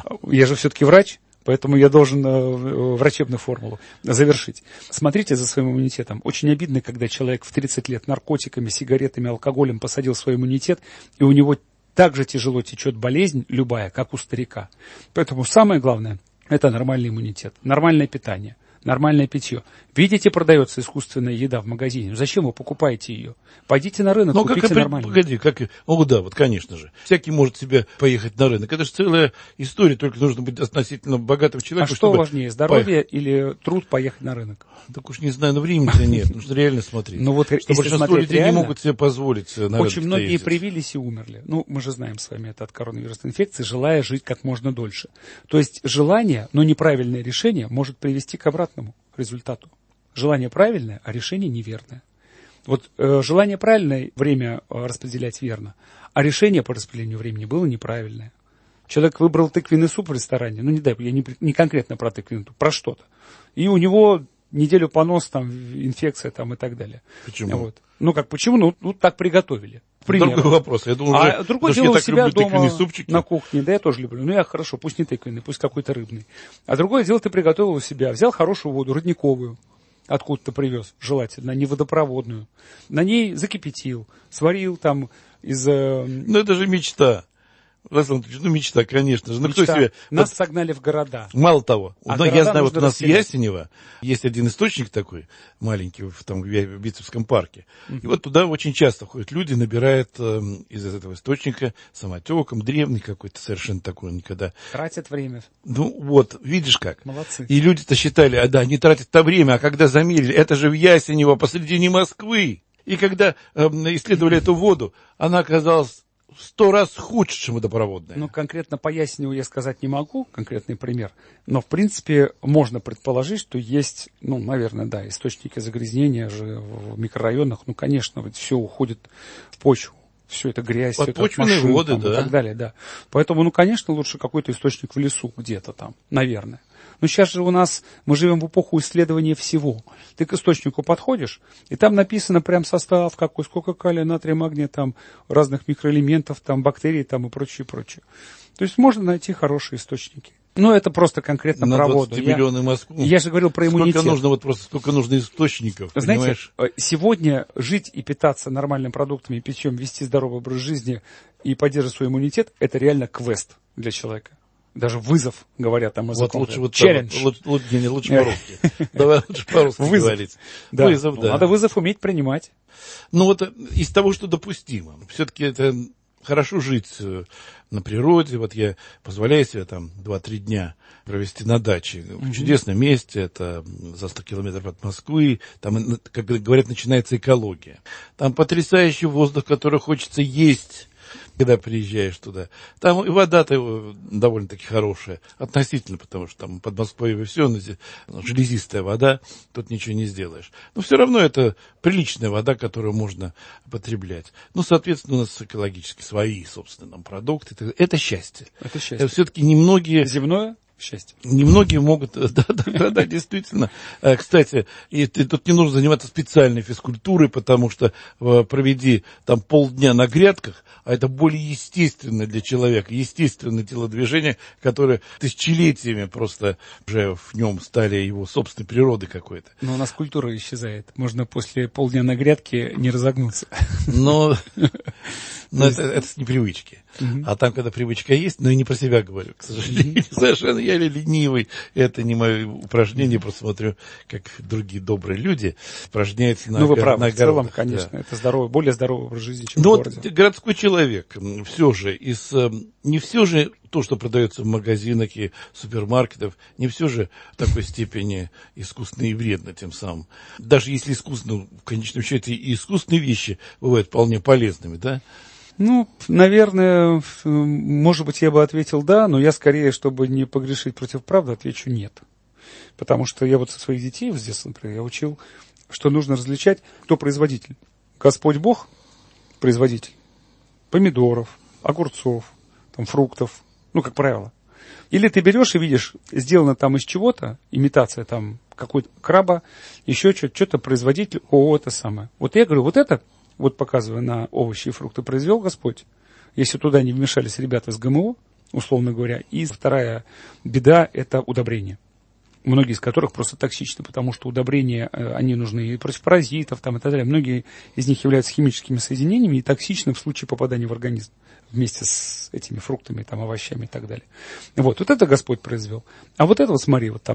я же все-таки врач, поэтому я должен врачебную формулу завершить. Смотрите за своим иммунитетом. Очень обидно, когда человек в 30 лет наркотиками, сигаретами, алкоголем посадил свой иммунитет, и у него так же тяжело течет болезнь любая, как у старика. Поэтому самое главное – это нормальный иммунитет, нормальное питание, нормальное питье. Видите, продается искусственная еда в магазине. Ну, зачем вы покупаете ее? Пойдите на рынок, купите нормально. Погоди, да, вот, конечно же. Всякий может себе поехать на рынок. Это же целая история, только нужно быть относительно богатым человеком. А что важнее, здоровье или труд поехать на рынок? Так уж не знаю, но времени-то нет, нужно реально смотреть. Ну вот, что большинство людей реально, не могут себе позволить на рынок. Очень многие привились и умерли. Ну, мы же знаем с вами это от коронавирусной инфекции, желая жить как можно дольше. То есть желание, но неправильное решение может привести к обратному результату. Желание правильное, а решение неверное. Вот желание правильное, время распределять верно, а решение по распределению времени было неправильное. Человек выбрал тыквенный суп в ресторане, ну не дай, я не конкретно про тыквенный суп, про что-то. И у него неделю понос, там, инфекция там, и так далее. Почему? Вот. Ну как, почему? Ну так приготовили. Другой вопрос. Я думаю, другое дело у себя дома на кухне. Да, я тоже люблю. Ну, я хорошо, пусть не тыквенный, пусть какой-то рыбный. А другое дело ты приготовил у себя. Взял хорошую воду, родниковую. Откуда-то привез, желательно, не водопроводную. На ней закипятил, сварил там из... Ну, это же мечта. Мечта, конечно же. Ну, мечта. Кто себе... Нас согнали в города. Мало того, я знаю, вот у нас в расселять. Ясенево есть один источник такой, маленький, в Битцевском парке. И вот туда очень часто ходят люди, набирают из этого источника самотеком, древний какой-то, совершенно такой, никогда. Тратят время. Ну, вот, видишь как. Молодцы. И люди-то считали, они тратят то время, а когда замерили, это же в Ясенево, посредине Москвы. И когда исследовали эту воду, она оказалась в 100 раз худше, чем водопроводная. Ну, конкретно по Ясеневу я сказать не могу, конкретный пример. Но, в принципе, можно предположить, что есть, ну, наверное, да, источники загрязнения же в микрорайонах. Ну, конечно, ведь все уходит в почву. Все это грязь, все это от машин, воды, там, да. И так далее, да. Поэтому, ну, конечно, лучше какой-то источник в лесу где-то там, наверное. Но сейчас же у нас, мы живем в эпоху исследования всего. Ты к источнику подходишь, и там написано прям состав какой, сколько калия, натрия, магния, там, разных микроэлементов, там, бактерий, там, и прочее, прочее. То есть можно найти хорошие источники. Но это просто конкретно на про воду. миллионы Москву. Я же говорил про иммунитет. Сколько нужно источников, знаете, понимаешь? Сегодня жить и питаться нормальными продуктами, питьем, вести здоровый образ жизни и поддерживать свой иммунитет, это реально квест для человека. Даже вызов, говорят там языком. Вот лучше челлендж. Лучше по-русски. Давай лучше по-русски говорить. Да. Вызов, да. Надо вызов уметь принимать. Ну вот из того, что допустимо. Все-таки это хорошо жить на природе. Вот я позволяю себе там 2-3 дня провести на даче. В чудесном месте. Это за 100 километров от Москвы. Там, как говорят, начинается экология. Там потрясающий воздух, который хочется есть, когда приезжаешь туда. Там и вода-то довольно-таки хорошая, относительно, потому что там под Москвой все, железистая вода, тут ничего не сделаешь. Но все равно это приличная вода, которую можно потреблять. Ну, соответственно, у нас экологически свои, собственно, продукты. Это счастье. Это счастье. Все-таки немногие... Земное счастье. Немногие могут, да, действительно. Кстати, и тут не нужно заниматься специальной физкультурой, потому что проведи там полдня на грядках, а это более естественное для человека, естественное телодвижение, которое тысячелетиями просто уже в нем стали его собственной природой какой-то. Но у нас культура исчезает. Можно после полдня на грядке не разогнуться. Но это с непривычки. А там, когда привычка есть, но и не про себя говорю, к сожалению, совершенно я ленивый, это не мое упражнение, просто смотрю, как другие добрые люди упражняются на огородах. Ну, вы правы, в целом, конечно, это здоровый, более здоровый образ жизни, чем в городе. Вот городской человек, все же, не все же то, что продается в магазинах и супермаркетах, не все же в такой степени искусственно и вредно тем самым. Даже если искусственно, в конечном счете, и искусственные вещи бывают вполне полезными, да? Ну, наверное, может быть, я бы ответил да, но я скорее, чтобы не погрешить против правды, отвечу нет. Потому что я вот со своих детей с детства, например, я учил, что нужно различать, кто производитель. Господь Бог – производитель помидоров, огурцов, там, фруктов, ну, как правило. Или ты берешь и видишь, сделано там из чего-то, имитация там какой-то краба, еще что-то производитель, это самое. Вот я говорю, вот это, вот показывая на овощи и фрукты, произвел Господь. Если туда не вмешались ребята с ГМО, условно говоря. И вторая беда – это удобрения. Многие из которых просто токсичны, потому что удобрения, они нужны и против паразитов там, и так далее. Многие из них являются химическими соединениями и токсичны в случае попадания в организм вместе с этими фруктами, там, овощами и так далее. Вот это Господь произвел. А вот это вот, смотри, вот там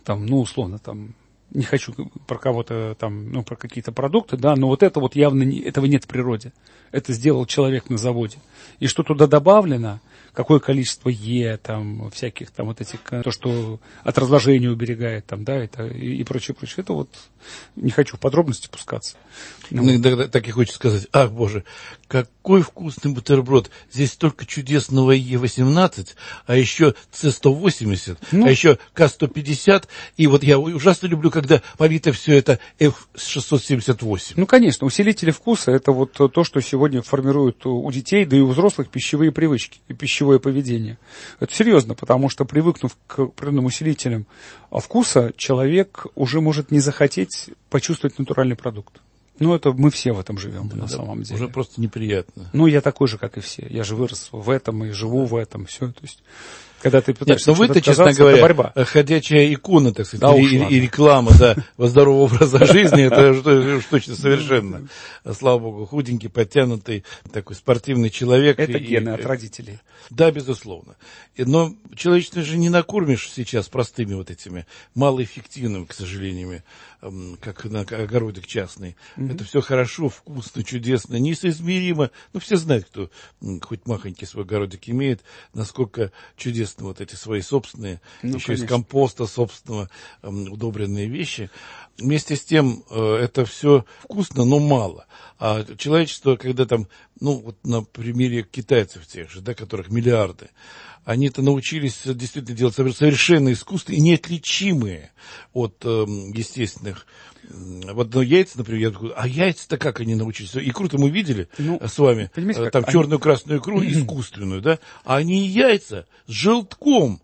там, ну, условно, там, не хочу про кого-то там, ну, про какие-то продукты, да, но вот это вот явно этого нет в природе. Это сделал человек на заводе. И что туда добавлено, какое количество там, всяких там вот этих, то, что от разложения уберегает, там, да, это и прочее, прочее. Это вот, не хочу в подробности пускаться. Ну, иногда так и хочется сказать: ах, боже, какой вкусный бутерброд. Здесь столько чудесного Е18, а еще С180, а еще К150. И вот я ужасно люблю, когда полито все это F678. Ну, конечно, усилители вкуса – это вот то, что сегодня формирует у детей, да и у взрослых пищевые привычки и пищевое поведение. Это серьезно, потому что, привыкнув к определенным усилителям вкуса, человек уже может не захотеть почувствовать натуральный продукт. Ну, это мы все в этом живем, на самом деле. Уже просто неприятно. Ну, я такой же, как и все. Я же вырос в этом и живу в этом. Все, то есть, когда ты пытаешься вы-то, честно говоря, борьба. Ходячая икона, так сказать, да, и реклама, да, здорового образа жизни, это точно совершенно. Слава богу, худенький, подтянутый, такой спортивный человек. Это гены от родителей. Да, безусловно. Но человечество же не накормишь сейчас простыми вот этими малоэффективными, к сожалению, как на огородик частный. Это все хорошо, вкусно, чудесно, несоизмеримо. Ну, все знают, кто хоть махонький свой огородик имеет, насколько чудесно вот эти свои собственные, еще конечно. Из компоста собственного удобренные вещи. Вместе с тем, это все вкусно, но мало. А человечество, когда там, ну, вот на примере китайцев тех же, да, которых миллиарды, они-то научились действительно делать совершенно искусственные и неотличимые от естественных. Вот яйца, например, я такой, а яйца-то как они научились? Икру-то мы видели с вами, там черную, красную икру, искусственную, да? А они яйца с желтком.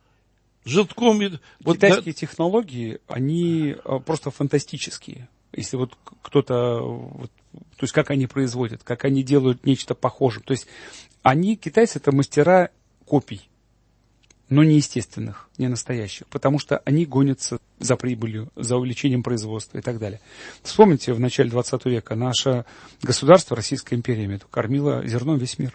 Китайские технологии, они просто фантастические. Если вот кто-то, то есть как они производят, как они делают нечто похожее. То есть китайцы, это мастера копий, но не естественных, не настоящих, потому что они гонятся за прибылью, за увеличением производства и так далее. Вспомните, в начале 20 века наше государство, Российская империя, кормило зерном весь мир.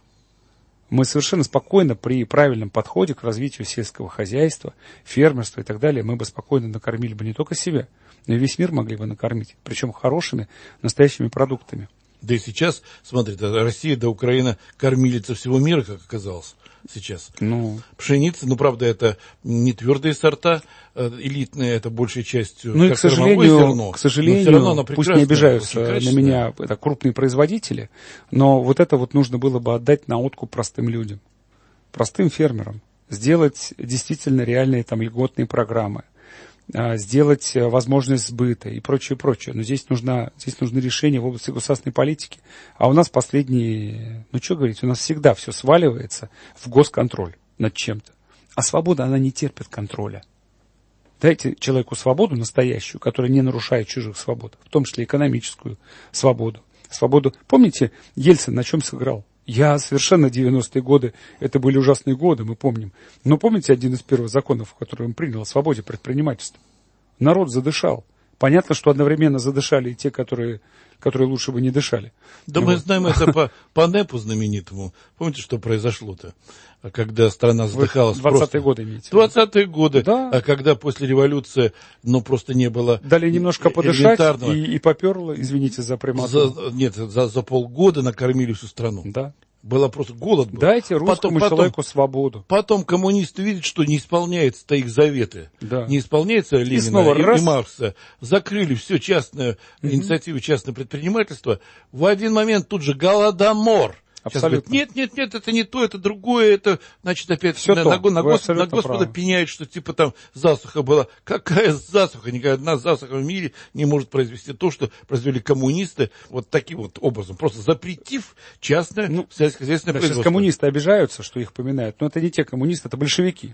Мы совершенно спокойно при правильном подходе к развитию сельского хозяйства, фермерства и так далее, мы бы спокойно накормили бы не только себя, но и весь мир могли бы накормить, причем хорошими, настоящими продуктами. Да и сейчас, смотрите, Россия да Украина кормилица всего мира, как оказалось сейчас. Пшеница, правда, это не твердые сорта, элитные, это большей частью. Ну и, к сожалению, пусть не обижаются на меня, это крупные производители, но вот это вот нужно было бы отдать на откуп простым людям, простым фермерам, сделать действительно реальные там льготные программы, сделать возможность сбыта и прочее, прочее. Но здесь нужны решения в области государственной политики. А у нас последние, что говорить, у нас всегда все сваливается в госконтроль над чем-то. А свобода, она не терпит контроля. Дайте человеку свободу настоящую, которая не нарушает чужих свобод, в том числе экономическую свободу. Помните, Ельцин на чем сыграл? Я совершенно 90-е годы, это были ужасные годы, мы помним. Но помните один из первых законов, который он принял, о свободе предпринимательства? Народ задышал. Понятно, что одновременно задышали и те, которые лучше бы не дышали. Да мы знаем это по НЭПу знаменитому. Помните, что произошло-то? Когда страна задыхалась. 20-е годы имеете. 20-е годы. Да. А когда после революции, просто не было. Дали немножко подышать и поперло, извините за прямоту. За полгода накормили всю страну. Да. Было просто голод был. Дайте русскому человеку свободу. Потом коммунисты видят, что не исполняются их заветы. Да. Не исполняется Ленина и Маркса. Закрыли все частное, инициативу частное предпринимательство. В один момент тут же голодомор. Абсолютно. Говорят, нет, это не то, это другое, это, значит, опять на Господа пеняют, что типа там засуха была. Какая засуха? Никакая одна засуха в мире не может произвести то, что произвели коммунисты вот таким вот образом, просто запретив частное сельскохозяйственное производство. Сейчас коммунисты обижаются, что их поминают, но это не те коммунисты, это большевики.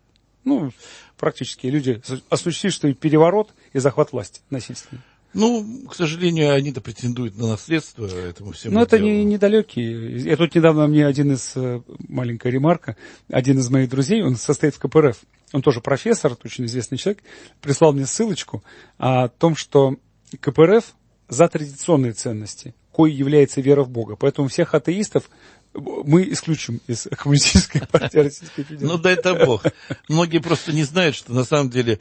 Практически люди, осуществившие переворот и захват власти насильственный. К сожалению, они-то претендуют на наследство этому всему. Но это недалекие. Я тут недавно маленькая ремарка, один из моих друзей, он состоит в КПРФ, он тоже профессор, очень известный человек, прислал мне ссылочку о том, что КПРФ за традиционные ценности, коей является вера в Бога. Поэтому всех атеистов мы исключим из Коммунистической партии Российской Федерации. Ну, дай это Бог. Многие просто не знают, что на самом деле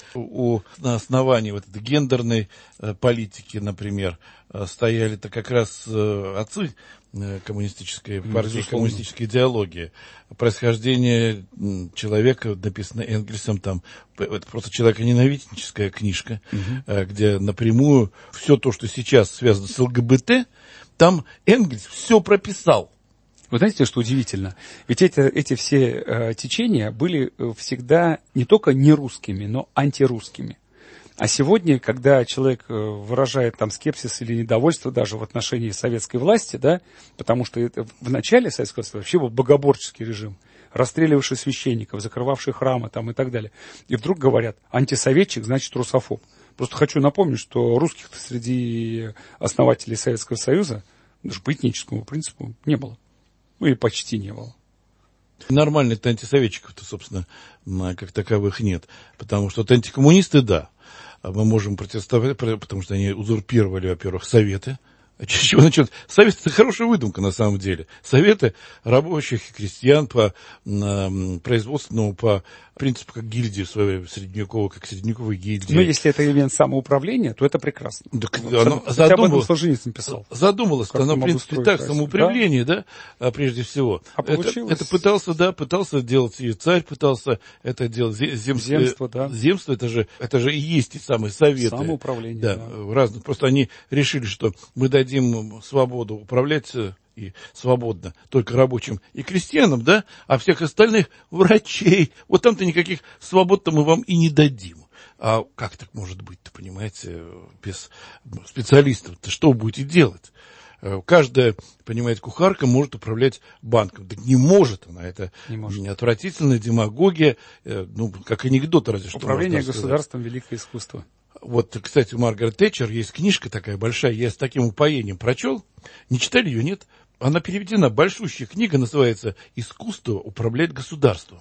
на основании вот этой гендерной политики, например, стояли-то как раз отцы коммунистической партии, коммунистической идеологии. Происхождение человека написано Энгельсом, там, это просто человеконенавистническая книжка, где напрямую все то, что сейчас связано с ЛГБТ, там Энгельс все прописал. Вы знаете, что удивительно? Ведь эти все течения были всегда не только не русскими, но антирусскими. А сегодня, когда человек выражает там скепсис или недовольство даже в отношении советской власти, да, потому что это в начале советской власти вообще был богоборческий режим, расстреливавший священников, закрывавший храмы там и так далее. И вдруг говорят, антисоветчик значит русофоб. Просто хочу напомнить, что русских-то среди основателей Советского Союза даже по этническому принципу не было. Ну и почти не было. Нормальных антисоветчиков-то, собственно, как таковых нет. Потому что антикоммунисты, да, мы можем протестовать, потому что они узурпировали, во-первых, советы. А с чего начать? Советы – это хорошая выдумка, на самом деле. Советы рабочих и крестьян по производственному, по принципу, как гильдии своей средневековой, как средневековой гильдии. Но если это элемент самоуправления, то это прекрасно. Хотя об этом Солженицын писал. Задумалось-то, оно, в принципе, так, самоуправление, да, прежде всего. А получилось? Это пытался делать и царь, пытался это делать. Земство, да. Земство, это же и есть те самые советы. Самоуправление, да. Разных. Просто они решили, что мы дадим свободу управлять и свободно только рабочим и крестьянам, да, а всех остальных врачей, вот там-то никаких свобод-то мы вам и не дадим. А как так может быть-то, понимаете, без специалистов-то что вы будете делать? Каждая, понимаете, кухарка может управлять банком. Так не может она, это отвратительная демагогия, ну, как анекдот разве что. Управление государством — великое искусство. Вот, кстати, у Маргарет Тэтчер есть книжка такая большая, я с таким упоением прочел. Не читали ее, нет? Она переведена, большущая книга, называется «Искусство управлять государством».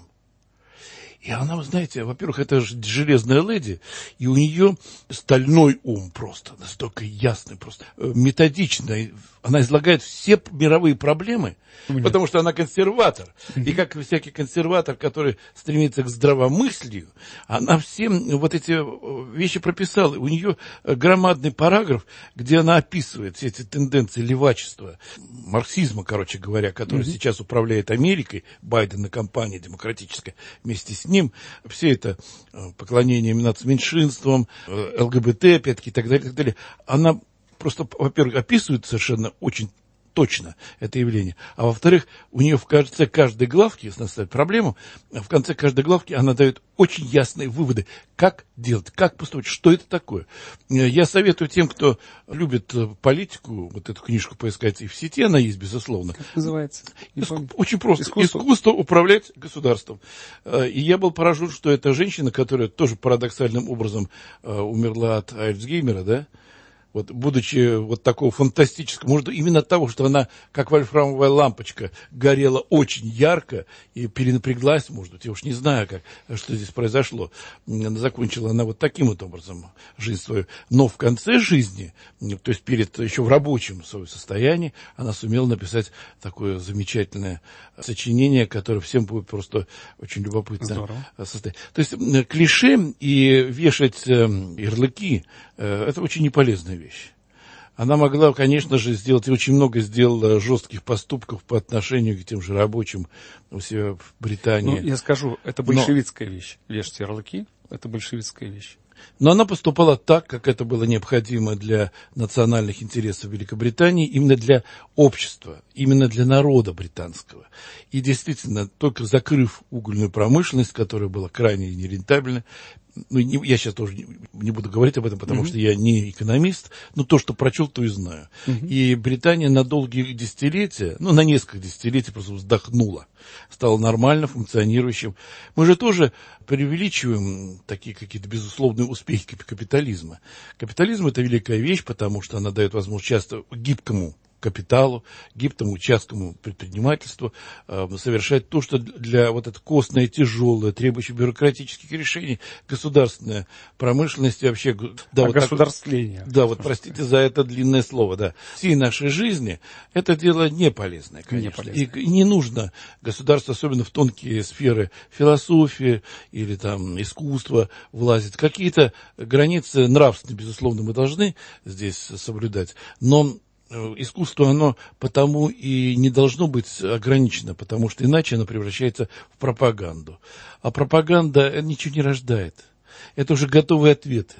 И она, вы знаете, во-первых, это же железная леди, и у нее стальной ум просто, настолько ясный, просто методичный. Она излагает все мировые проблемы, потому что она консерватор. И как всякий консерватор, который стремится к здравомыслию, она все вот эти вещи прописала. У нее громадный параграф, где она описывает все эти тенденции левачества, марксизма, короче говоря, который сейчас управляет Америкой, Байден и компания демократическая вместе с ним. Все это поклонение нацменьшинствам, ЛГБТ, опять-таки, и так далее, и так далее. Она просто, во-первых, описывает совершенно очень точно это явление, а во-вторых, у нее в конце каждой главки, если она ставит проблему, в конце каждой главки она дает очень ясные выводы, как делать, как поступать, что это такое. Я советую тем, кто любит политику, вот эту книжку поискать и в сети, она есть, безусловно. Как называется? Очень просто. Искусство управлять государством. И я был поражен, что эта женщина, которая тоже парадоксальным образом умерла от Альцгеймера, да, вот, будучи вот такого фантастического, может, именно от того, что она, как вольфрамовая лампочка, горела очень ярко и перенапряглась, может быть, я уж не знаю, что здесь произошло. Закончила она вот таким вот образом жизнь свою. Но в конце жизни, то есть еще в рабочем своем состоянии, она сумела написать такое замечательное сочинение, которое всем будет просто очень любопытно состоять. То есть клише и вешать ярлыки – это очень неполезная вещь. Она могла, конечно же, сделать, и очень много сделала жестких поступков по отношению к тем же рабочим у себя в Британии. Ну, я скажу, это большевистская вещь. Вешать ярлыки – это большевистская вещь. Но она поступала так, как это было необходимо для национальных интересов Великобритании, именно для общества, именно для народа британского. И действительно, только закрыв угольную промышленность, которая была крайне нерентабельна, ну, я сейчас тоже не буду говорить об этом, потому что я не экономист, но то, что прочел, то и знаю. И Британия на долгие десятилетия, ну, на несколько десятилетий просто вздохнула, стала нормально функционирующим. Мы же тоже преувеличиваем такие какие-то безусловные успехи капитализма. Капитализм – это великая вещь, потому что она дает возможность часто гибкому капиталу, гибкому частному предпринимательству, совершать то, что для вот это костное, тяжелое, требующее бюрократических решений, государственная промышленность и вообще... Да, вот государствление. Да, вот простите за это длинное слово, да. Всей нашей жизни это дело не полезное, конечно. И не нужно государству, особенно в тонкие сферы философии или там искусства влазить. Какие-то границы нравственные, безусловно, мы должны здесь соблюдать, но искусство, оно потому и не должно быть ограничено, потому что иначе оно превращается в пропаганду. А пропаганда ничего не рождает. Это уже готовые ответы.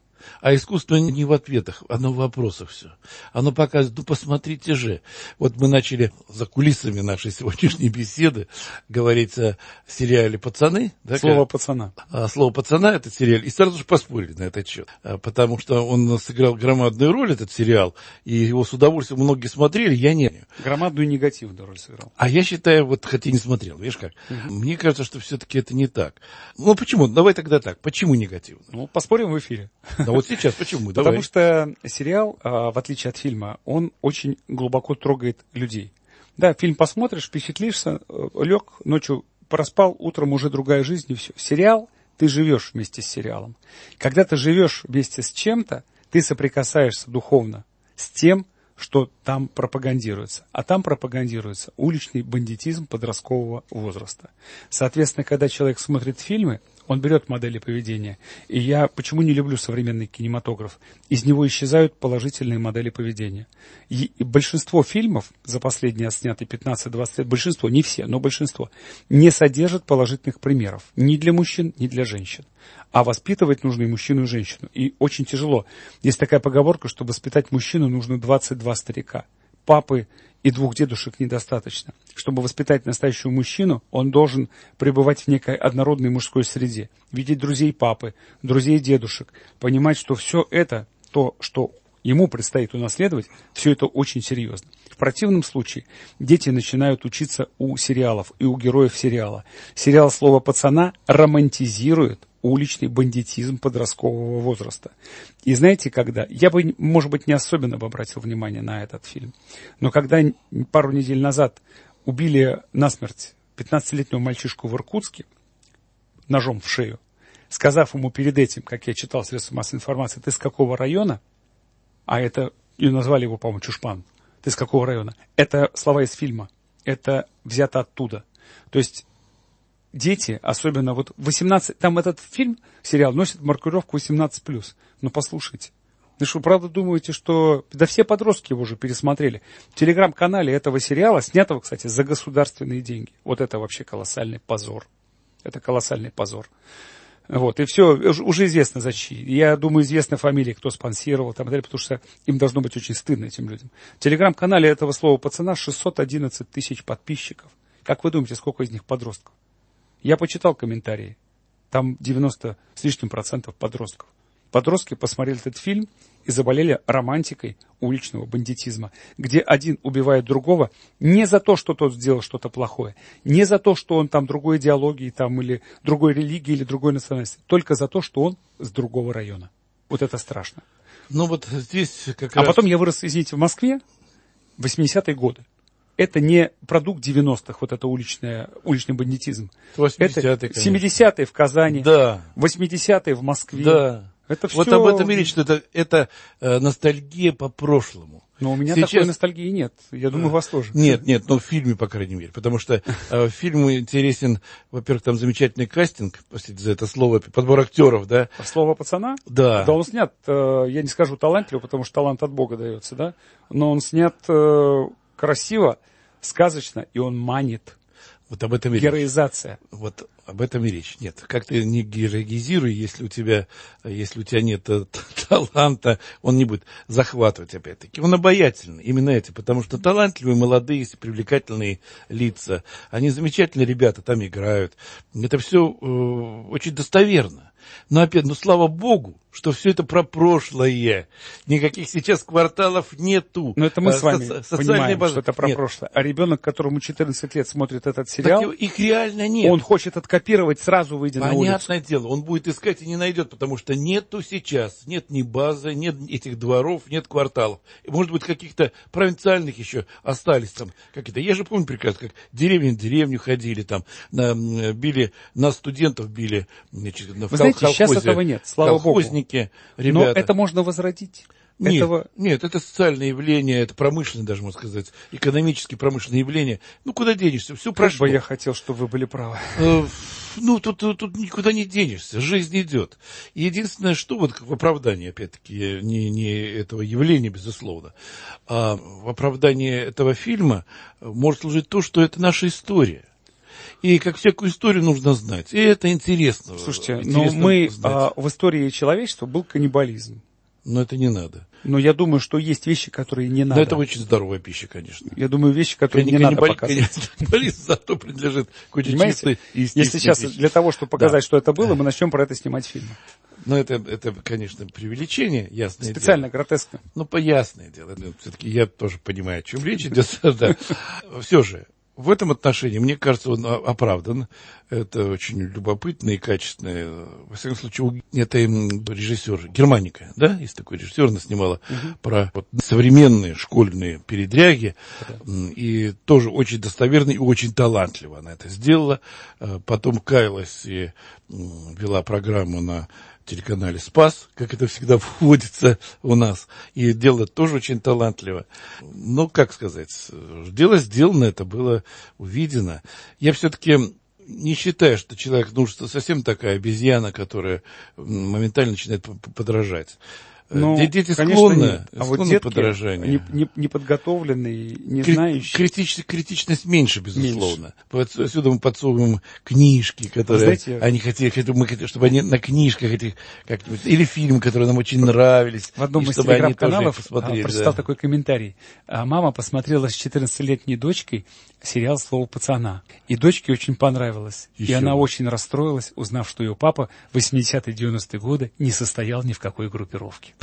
А искусство не в ответах, оно в вопросах все. Оно показывает, ну посмотрите же. Вот мы начали за кулисами нашей сегодняшней беседы говорить о сериале «Пацаны». Да, Слово «пацана». Слово «Пацана» — это сериал. И сразу же поспорили на этот счет. Потому что он сыграл громадную роль, этот сериал. И его с удовольствием многие смотрели, я не. Громадную негативную роль сыграл. А я считаю, вот хотя не смотрел, видишь как. Мне кажется, что все-таки это не так. Ну почему? Давай тогда так. Почему негативно? Ну, поспорим в эфире. Да вот сейчас почему? Потому что сериал, в отличие от фильма, он очень глубоко трогает людей. Да, фильм посмотришь, впечатлишься, лег, ночью проспал, утром уже другая жизнь, и все. Сериал, ты живешь вместе с сериалом. Когда ты живешь вместе с чем-то, ты соприкасаешься духовно с тем, что там пропагандируется. А там пропагандируется уличный бандитизм подросткового возраста. Соответственно, когда человек смотрит фильмы, он берет модели поведения. И я почему не люблю современный кинематограф? Из него исчезают положительные модели поведения. И большинство фильмов, за последние отснятые 15-20 лет, большинство, не все, но большинство, не содержат положительных примеров. Ни для мужчин, ни для женщин. А воспитывать нужно и мужчину, и женщину. И очень тяжело. Есть такая поговорка, что воспитать мужчину нужно 22 старика. Папы и 2 дедушек недостаточно. Чтобы воспитать настоящего мужчину, он должен пребывать в некой однородной мужской среде. Видеть друзей папы, друзей дедушек. Понимать, что все это, то, что ему предстоит унаследовать, все это очень серьезно. В противном случае дети начинают учиться у сериалов и у героев сериала. Сериал «Слово пацана» романтизирует уличный бандитизм подросткового возраста. И знаете, когда? Я бы, может быть, не особенно бы обратил внимание на этот фильм. Но когда пару недель назад убили насмерть 15-летнего мальчишку в Иркутске ножом в шею, сказав ему перед этим, как я читал в средствах массовой информации, ты с какого района? А это, и назвали его, по-моему, Чушпан. Ты с какого района? Это слова из фильма. Это взято оттуда. То есть дети, особенно вот 18... Там этот фильм, сериал, носит маркировку 18+. Но послушайте. Вы что, правда думаете, что... Да все подростки его уже пересмотрели. В телеграм-канале этого сериала, снятого, кстати, за государственные деньги. Вот это вообще колоссальный позор. Это колоссальный позор. Вот, и все, уже известно за чьи. Я думаю, известны фамилии, кто спонсировал, там, потому что им должно быть очень стыдно, этим людям. В телеграм-канале этого слова пацана 611 тысяч подписчиков. Как вы думаете, сколько из них подростков? Я почитал комментарии. Там 90 с лишним процентов подростков. Подростки посмотрели этот фильм и заболели романтикой уличного бандитизма, где один убивает другого не за то, что тот сделал что-то плохое, не за то, что он там другой идеологии там, или другой религии, или другой национальности, только за то, что он с другого района. Вот это страшно. Ну вот здесь как раз... А потом я вырос, извините, в Москве в 80-е годы. Это не продукт 90-х, вот это уличный бандитизм. 80-е, это 70-е в Казани, да. 80-е в Москве. Да. Это все... Вот об этом и речь, что это ностальгия по прошлому. Но у меня сейчас... такой ностальгии нет. Я думаю, у вас тоже. Нет, но в фильме, по крайней мере. Потому что фильм интересен, во-первых, там замечательный кастинг, простите за это слово, подбор актеров, да. Слово пацана? Да. Да, он снят, я не скажу талантливо, потому что талант от Бога дается, да. Но он снят красиво, сказочно, и он манит. Вот об этом и героизация. Речь. Вот об этом и речь. Нет, как ты не героизируй, если у тебя нет таланта, он не будет захватывать опять-таки. Он обаятельный, именно эти, потому что талантливые, молодые, привлекательные лица, они замечательные ребята там играют. Это все очень достоверно. Но опять, слава богу, что все это про прошлое. Никаких сейчас кварталов нету. Но это мы с вами понимаем, базы. что это про Нет. прошлое. А ребенок, которому 14 лет смотрит этот сериал, Так их реально нет. он хочет откопировать, сразу выйдя на улицу. Понятное дело, он будет искать и не найдет, потому что нету сейчас, нет ни базы, нет этих дворов, нет кварталов. И, может быть, каких-то провинциальных еще остались там какие-то. Я же помню прекрасно, как деревня в деревню ходили, там, били, на студентов били, значит, в Вы знаете, сейчас этого нет, слава богу. Ребята. Но это можно возродить. Нет, это социальное явление, это промышленное, даже можно сказать, экономически промышленное явление. Куда денешься? Все прошло. Как бы я хотел, чтобы вы были правы. Тут никуда не денешься, жизнь идет. И единственное, что в оправдании, опять-таки, не этого явления, безусловно, а в оправдании этого фильма может служить то, что это наша история. И как всякую историю нужно знать. И это интересно. Слушайте, но в истории человечества был каннибализм. Но это не надо. Но я думаю, что есть вещи, которые не надо. Но это очень здоровая пища, конечно. Я думаю, вещи, которые не надо показывать. Каннибализм зато принадлежит какой-то чистой и если сейчас для того, чтобы показать, что это было, мы начнем про это снимать фильм. Но это, конечно, преувеличение, ясное дело. Специально гротескно. Ясное дело. Все-таки я тоже понимаю, о чем речь идет. Все же. В этом отношении, мне кажется, он оправдан. Это очень любопытно и качественно. Во всяком случае, это режиссер Германика, да? Есть такой режиссер, она снимала про современные школьные передряги. И тоже очень достоверно и очень талантливо она это сделала. Потом каялась и вела программу на телеканале «Спас», как это всегда вводится у нас, и дело тоже очень талантливо. Но, как сказать, дело сделано, это было увидено. Я все-таки не считаю, что человек, совсем такая обезьяна, которая моментально начинает подражать. Дети склонны к подражанию. Неподготовленные, не знающие. Критичность меньше, безусловно. Отсюда мы подсовываем книжки, которые они хотели, чтобы они на книжках этих как-нибудь, или фильмы, которые нам очень нравились. В одном из телеграм-каналов прочитал такой комментарий. Мама посмотрела с 14-летней дочкой сериал «Слово пацана». И дочке очень понравилось. И она очень расстроилась, узнав, что ее папа в 80-е 90-е годы не состоял ни в какой группировке.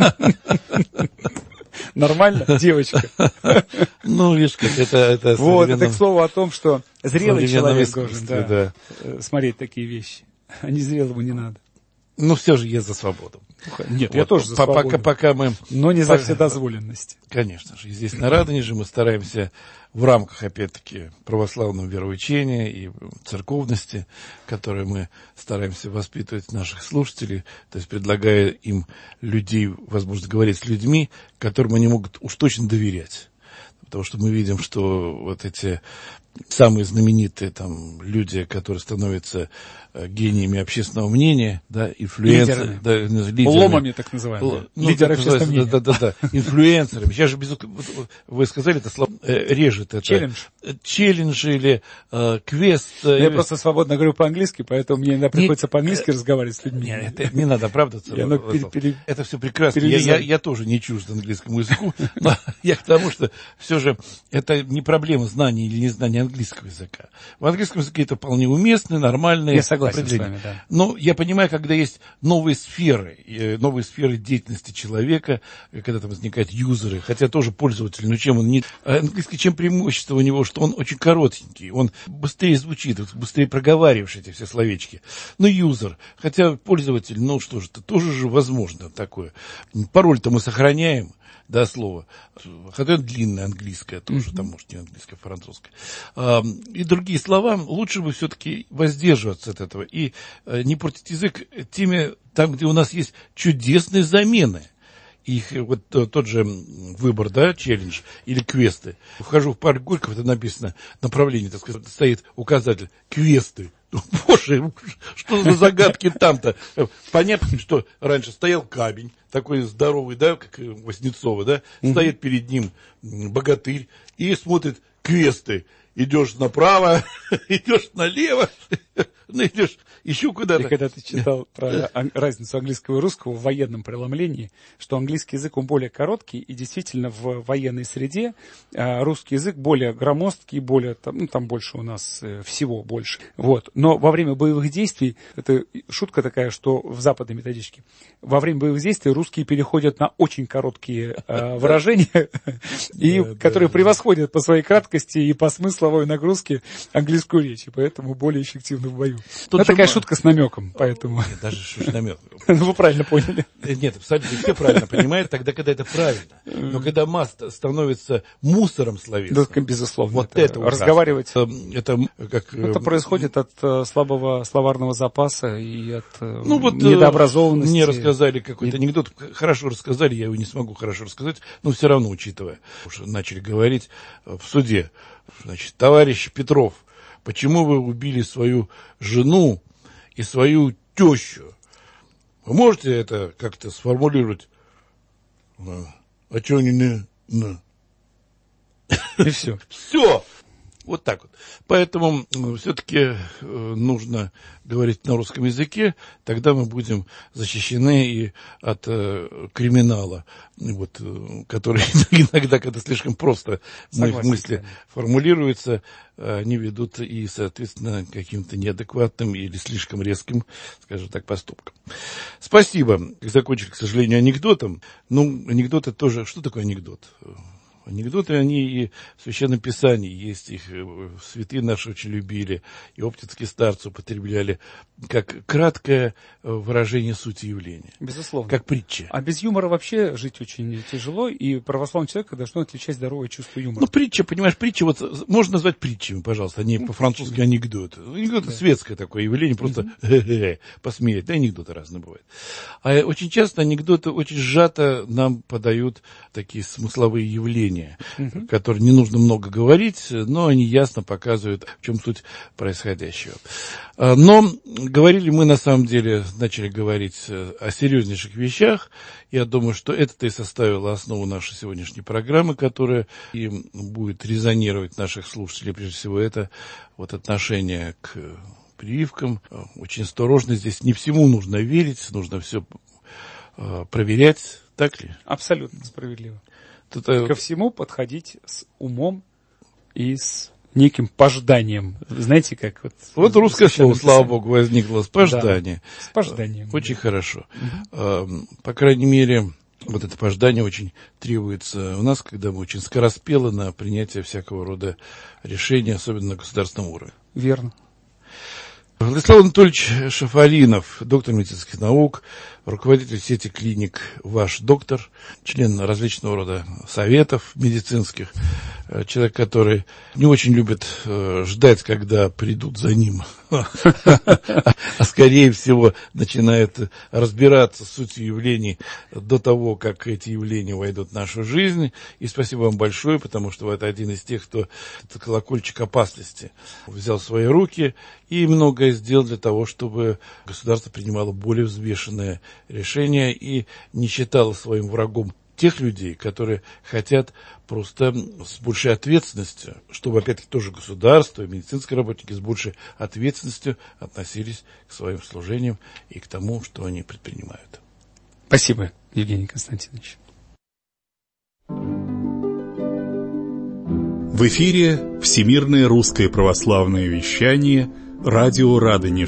Нормально, девочка? Видишь, как это... Вот, это к слову о том, что зрелый человек должен смотреть такие вещи. А незрелому не надо. Все же я за свободу. Нет, я тоже за свободу. Пока мы... Но не за вседозволенность. Конечно же. Здесь на Радонеже мы стараемся в рамках, опять-таки, православного вероучения и церковности, которые мы стараемся воспитывать наших слушателей, то есть предлагая им людей, возможно, говорить с людьми, которым они могут уж точно доверять. Потому что мы видим, что вот эти самые знаменитые люди, которые становятся гениями общественного мнения, инфлюенсеры, лидерами. Ломами, так называемые. Лидеры общественного мнения. Да, инфлюенсерами. Сейчас же вы сказали это слово, режет это. Челлендж или квест. Я просто свободно говорю по-английски, поэтому мне иногда приходится по-английски разговаривать с людьми. Не надо оправдываться. Это все прекрасно. Я тоже не чужд английскому языку, но я к тому, что все же это не проблема знания или незнания английского языка. В английском языке это вполне уместно, нормально. Я согласен с вами, да. Но я понимаю, когда есть новые сферы деятельности человека, когда там возникают юзеры, хотя тоже пользователь, но чем он не... Английский, чем преимущество у него, что он очень коротенький, он быстрее звучит, быстрее проговариваешь эти все словечки. Юзер, хотя пользователь, что же, это тоже же возможно такое. Пароль-то мы сохраняем. Слово. Хотя длинное английское тоже, там, может, не английское, а французское. И другие слова, лучше бы все-таки воздерживаться от этого и не портить язык там, где у нас есть чудесные замены. Их тот же выбор, челлендж или квесты. Вхожу в парк Горького, это написано направление, так сказать, стоит указатель квесты. Боже, что за загадки там-то? Понятно, что раньше стоял камень, такой здоровый, как Васнецова, стоит перед ним богатырь и смотрит квесты. идешь направо, идешь налево, идешь еще куда-то. И когда ты читал про разницу английского и русского в военном преломлении, что английский язык, он более короткий, и действительно в военной среде русский язык более громоздкий, более, там больше у нас всего больше. Вот. Но во время боевых действий, это шутка такая, что в западной методичке, во время боевых действий русские переходят на очень короткие выражения, которые превосходят по своей краткости и по смысловой нагрузке английскую речь, и поэтому более эффективны в бою. Это такая шутка с намеком, поэтому... Нет, даже с намеком. Вы правильно поняли. Нет, абсолютно все правильно понимают, тогда, когда это правильно. Но когда масса становится мусором словесным... Да, безусловно. Вот это разговаривать... Это происходит от слабого словарного запаса и от недообразованности. Мне рассказали какой-то анекдот, хорошо рассказали, я его не смогу хорошо рассказать, но все равно, учитывая, что начали говорить в суде. Значит, товарищ Петров, почему вы убили свою жену и свою тещу? Вы можете это как-то сформулировать? А что они не... И все. Все. Вот так вот. Поэтому все-таки нужно говорить на русском языке, тогда мы будем защищены и от криминала, вот, который иногда, когда слишком просто мысли формулируются, они ведут и, соответственно, каким-то неадекватным или слишком резким, скажем так, поступкам. Спасибо. Закончили, к сожалению, анекдотом. Анекдоты тоже... Что такое анекдот? Анекдоты, они и в Священном Писании есть, их святые наши очень любили, и оптинские старцы употребляли, как краткое выражение сути явления. Безусловно. Как притча. А без юмора вообще жить очень тяжело, и православный человек должен отличать здоровое чувство юмора. Притча, понимаешь, вот можно назвать притчами, пожалуйста, а не по-французски анекдот. Анекдот светское такое явление, просто посмеять, да, анекдоты разные бывают. А очень часто анекдоты очень сжато нам подают такие смысловые явления, которые не нужно много говорить, но они ясно показывают, в чем суть происходящего. Но говорили мы, на самом деле, начали говорить о серьезнейших вещах. Я думаю, что это-то и составило основу нашей сегодняшней программы, которая и будет резонировать наших слушателей. Прежде всего, это вот отношение к прививкам. Очень осторожно, здесь не всему нужно верить, нужно все проверять. Так ли? Абсолютно справедливо. Ко всему подходить с умом и с неким пожданием. Знаете, как вот... Вот русское слово, слава богу, возникло. Пождание. Да, с пожданием. Очень хорошо. По крайней мере, вот это пождание очень требуется у нас, когда мы очень скороспелы на принятие всякого рода решений, особенно на государственном уровне. Верно. Владислав Анатольевич Шафаринов, доктор медицинских наук, руководитель сети клиник «Ваш доктор», член различного рода советов медицинских, человек, который не очень любит ждать, когда придут за ним, а скорее всего начинает разбираться с сутью явлений до того, как эти явления войдут в нашу жизнь. И спасибо вам большое, потому что вы это один из тех, кто этот колокольчик опасности взял в свои руки и многое сделал для того, чтобы государство принимало более взвешенное решение и не считало своим врагом тех людей, которые хотят просто с большей ответственностью, чтобы, опять-таки, тоже государство, медицинские работники с большей ответственностью относились к своим служениям и к тому, что они предпринимают. Спасибо, Евгений Константинович. В эфире Всемирное русское православное вещание «Радио Радонеж».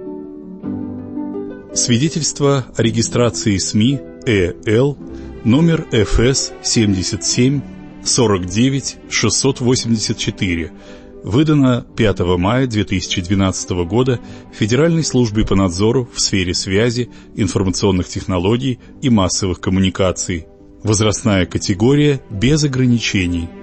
Свидетельство о регистрации СМИ ЭЛ номер ФС 77 49 684, выдано 5 мая 2012 года Федеральной службой по надзору в сфере связи, информационных технологий и массовых коммуникаций. Возрастная категория без ограничений.